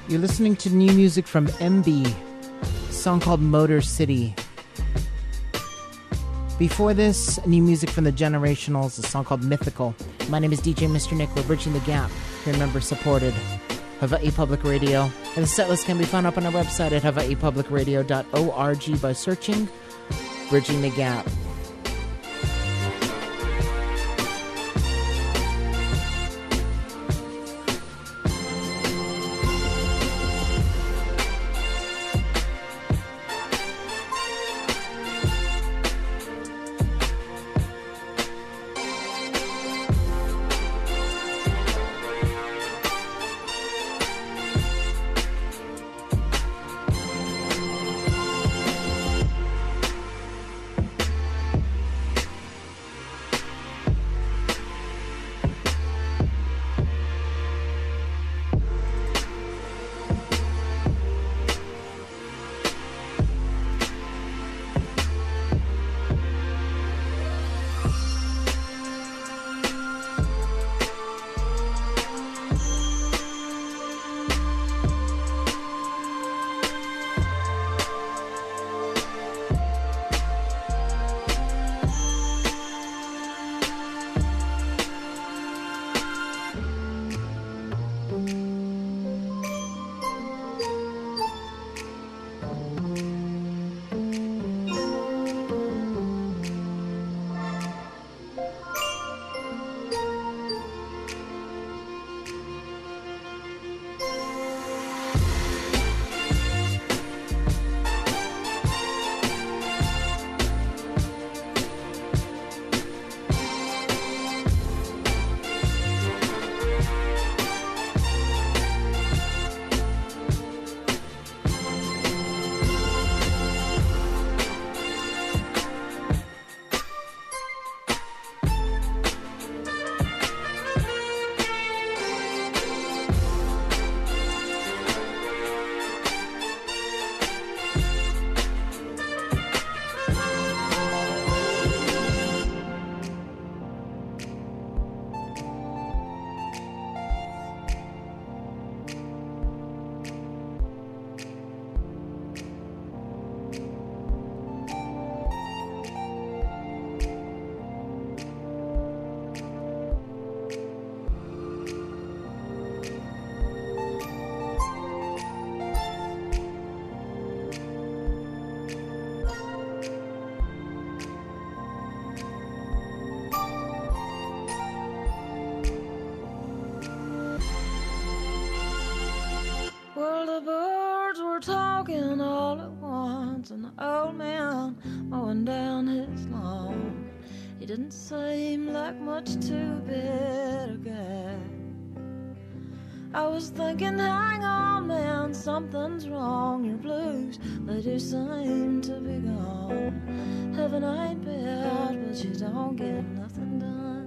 You're listening to new music from MB, a song called Motor City. Before this, new music from the Generationals, a song called Mythical. My name is DJ Mr. Nick. We're bridging the gap. You're member-supported. Hawaii Public Radio. And the setlist can be found up on our website at hawaiipublicradio.org by searching Bridging the Gap. Well, the birds were talking all at once, and the old man mowing down his lawn. He didn't seem like much too big a guy. I was thinking, hang on, man, something's wrong. Your blues, they do seem to be gone. Heaven ain't bad, but you don't get nothing done.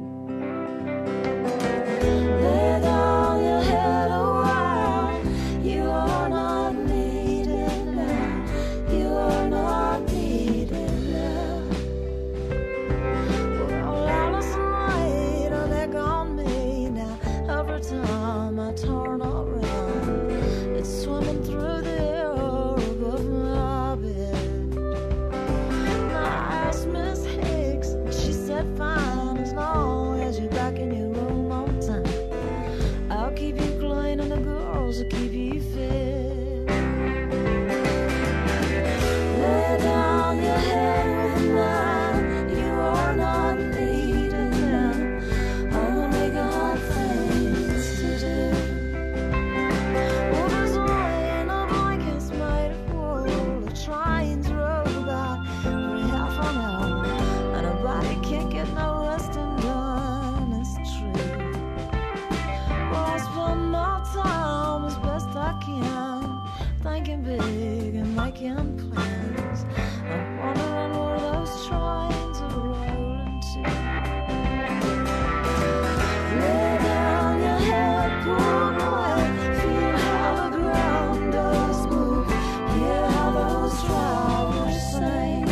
Lay down your head a while. You are not needed now. You are not needed now. Well, Alice and Maid, they're gone me now. Every time I turn around, it's swimming through the air above my bed. And I asked Miss Hicks, and she said, fine, as long as you're back in your room on time. I'll keep you clean and the girls will keep you fed. Lay down your head with mine. You are not needed now. Only got things to do. Well, there's only no blankets made of wool. The trains roll by every half an hour, and a body can't get no resting done. It's true. Well, I spend my time as best I can, thinking big and making plans. I'm wondering where those trains are rolling to. Lay down your head, pull away, feel how the ground does move, hear how those drivers sing.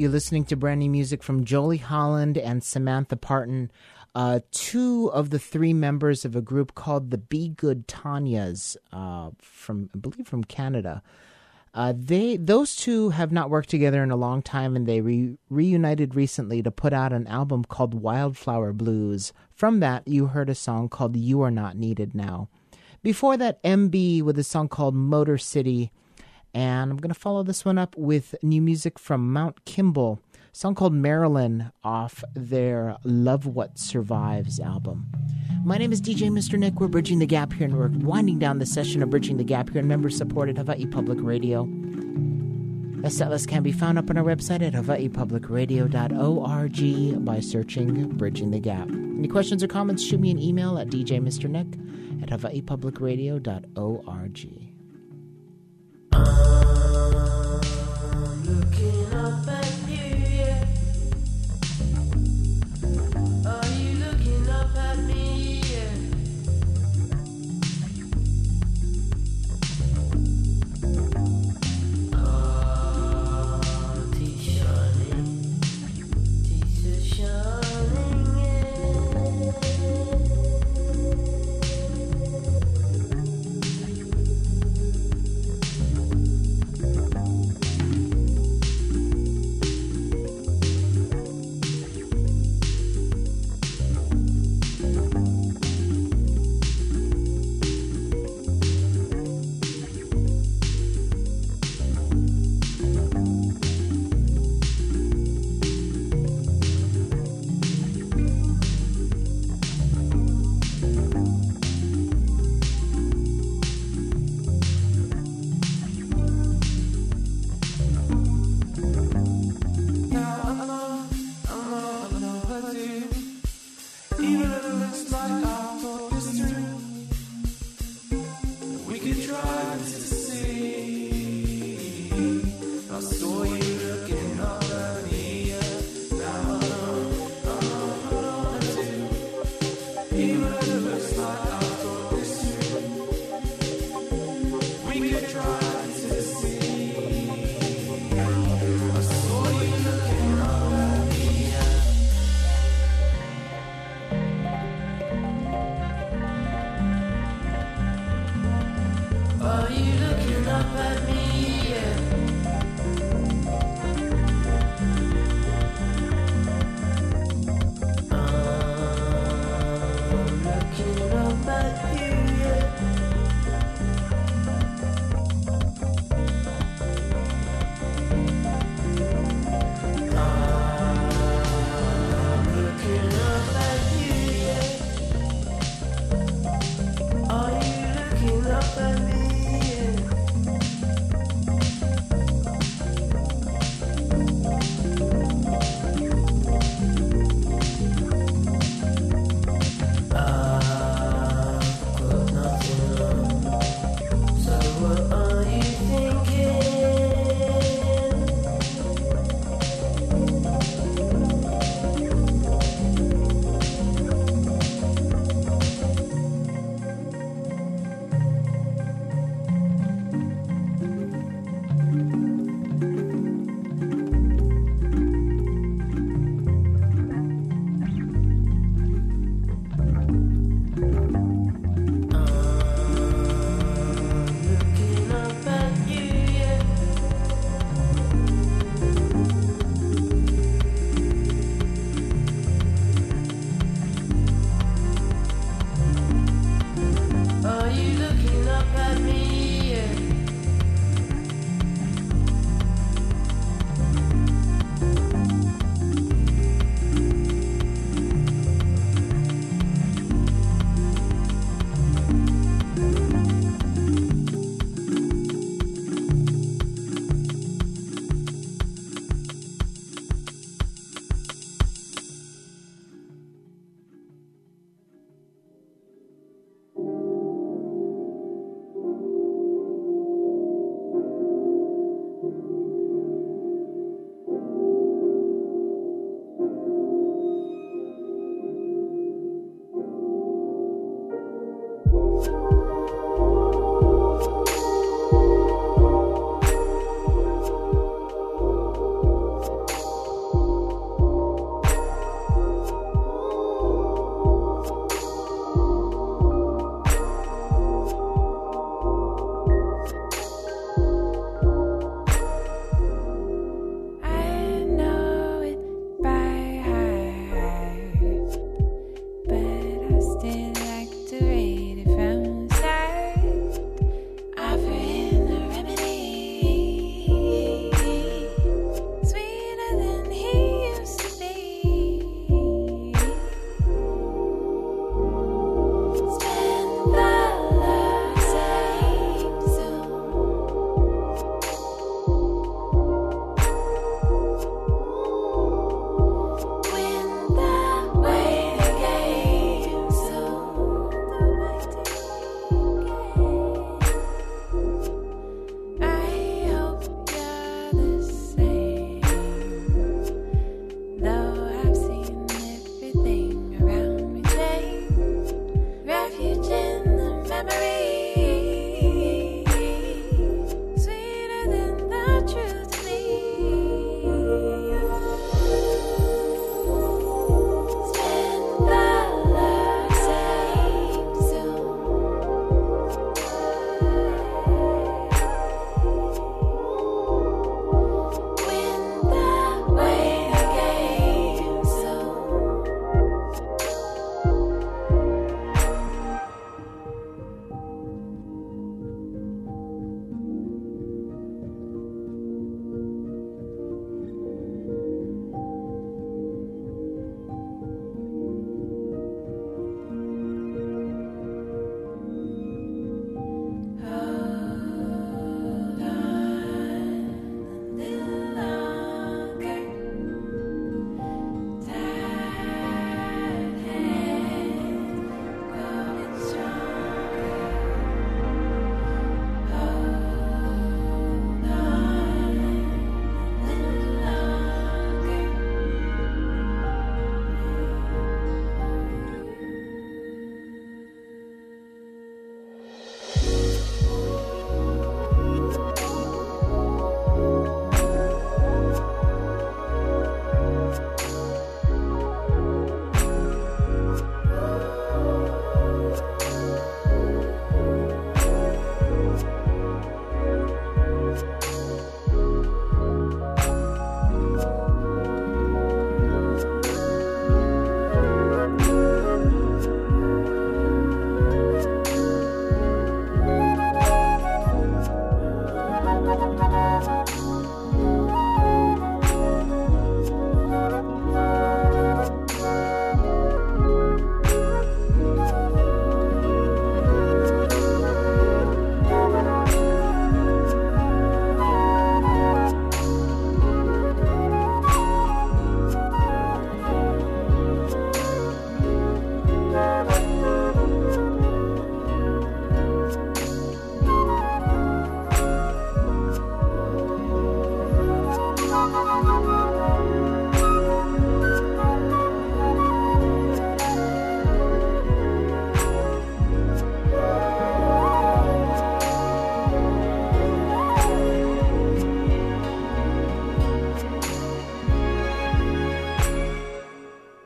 You're listening to brand new music from Jolie Holland and Samantha Parton, two of the three members of a group called the Be Good Tanyas, from I believe from Canada. Those two have not worked together in a long time, and they reunited recently to put out an album called Wildflower Blues. From that, you heard a song called You Are Not Needed Now. Before that, MB with a song called Motor City. And I'm going to follow this one up with new music from Mount Kimball, a song called Marilyn off their Love What Survives album. My name is DJ Mr. Nick. We're Bridging the Gap here, and we're winding down the session of Bridging the Gap here in member-supported Hawaii Public Radio. The setlist can be found up on our website at hawaiipublicradio.org by searching Bridging the Gap. Any questions or comments, shoot me an email at djmrnick@hawaiipublicradio.org. Looking up at you, yeah. Are you looking up at me, yeah? Oh, shining, teacher shining,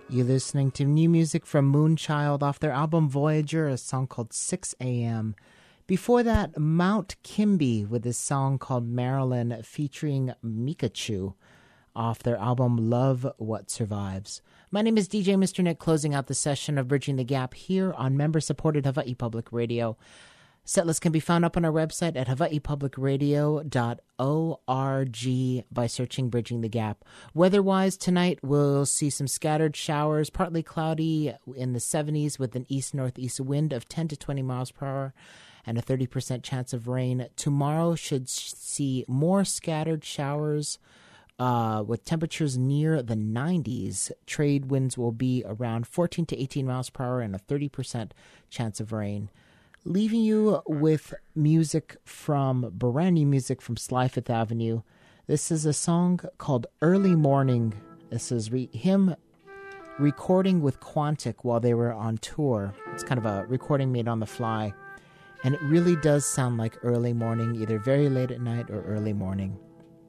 You're listening to new music from Moonchild off their album Voyager, a song called 6 a.m. Before that, Mount Kimby with a song called Marilyn featuring Mikachu off their album Love What Survives. My name is DJ Mr. Nick, closing out the session of Bridging the Gap here on member-supported Hawaii Public Radio. Setlist can be found up on our website at hawaiipublicradio.org by searching Bridging the Gap. Weather-wise, tonight we'll see some scattered showers, partly cloudy in the 70s with an east-northeast wind of 10 to 20 miles per hour and a 30% chance of rain. Tomorrow should see more scattered showers with temperatures near the 90s. Trade winds will be around 14 to 18 miles per hour and a 30% chance of rain. Leaving you with brand new music from Sly Fifth Avenue. This is a song called Early Morning. This is him recording with Quantic while they were on tour. It's kind of a recording made on the fly. And it really does sound like early morning, either very late at night or early morning.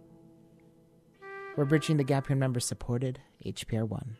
We're Bridging the Gap here, member supported, HPR 1.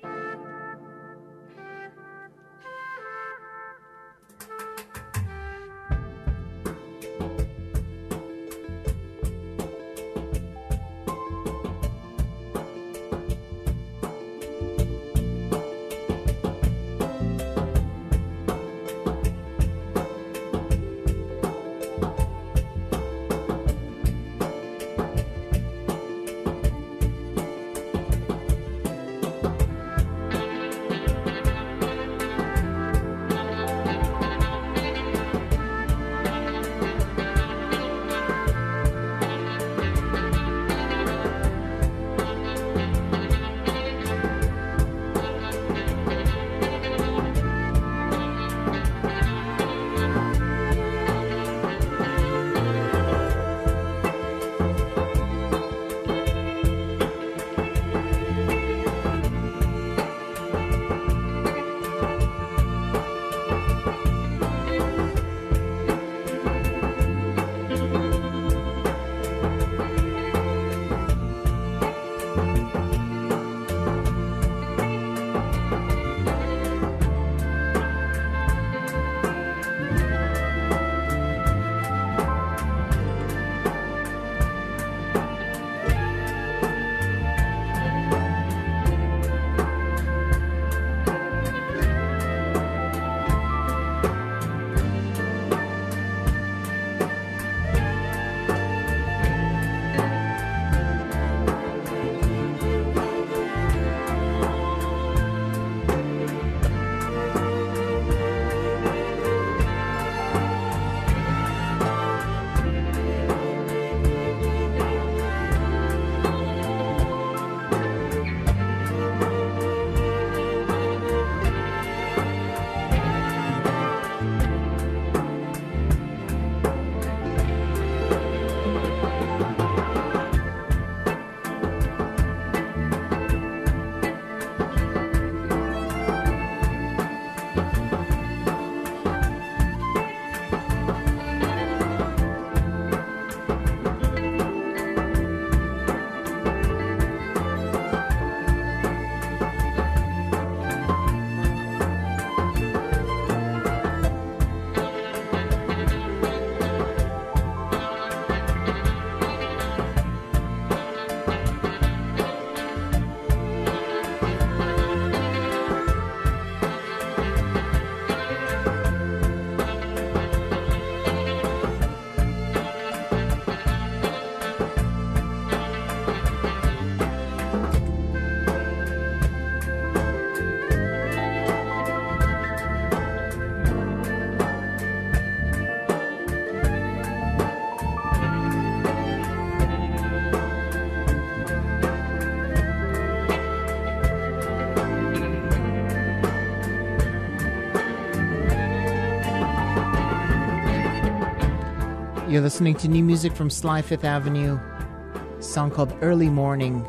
You're listening to new music from Sly Fifth Avenue, a song called Early Morning.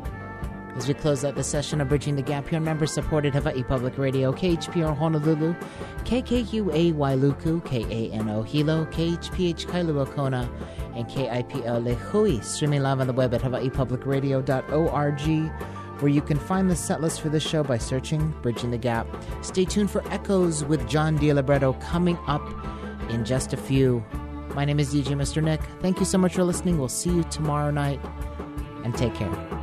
As we close out the session of Bridging the Gap here on member-supported Hawaii Public Radio, KHPR Honolulu, KKUA Wailuku, KANO Hilo, KHPH Kailua Kona, and KIPL Lehui. Streaming live on the web at hawaiipublicradio.org. where you can find the set list for this show by searching Bridging the Gap. Stay tuned for Echoes with John DiLibretto coming up in just a few. My name is DJ Mr. Nick. Thank you so much for listening. We'll see you tomorrow night, and take care.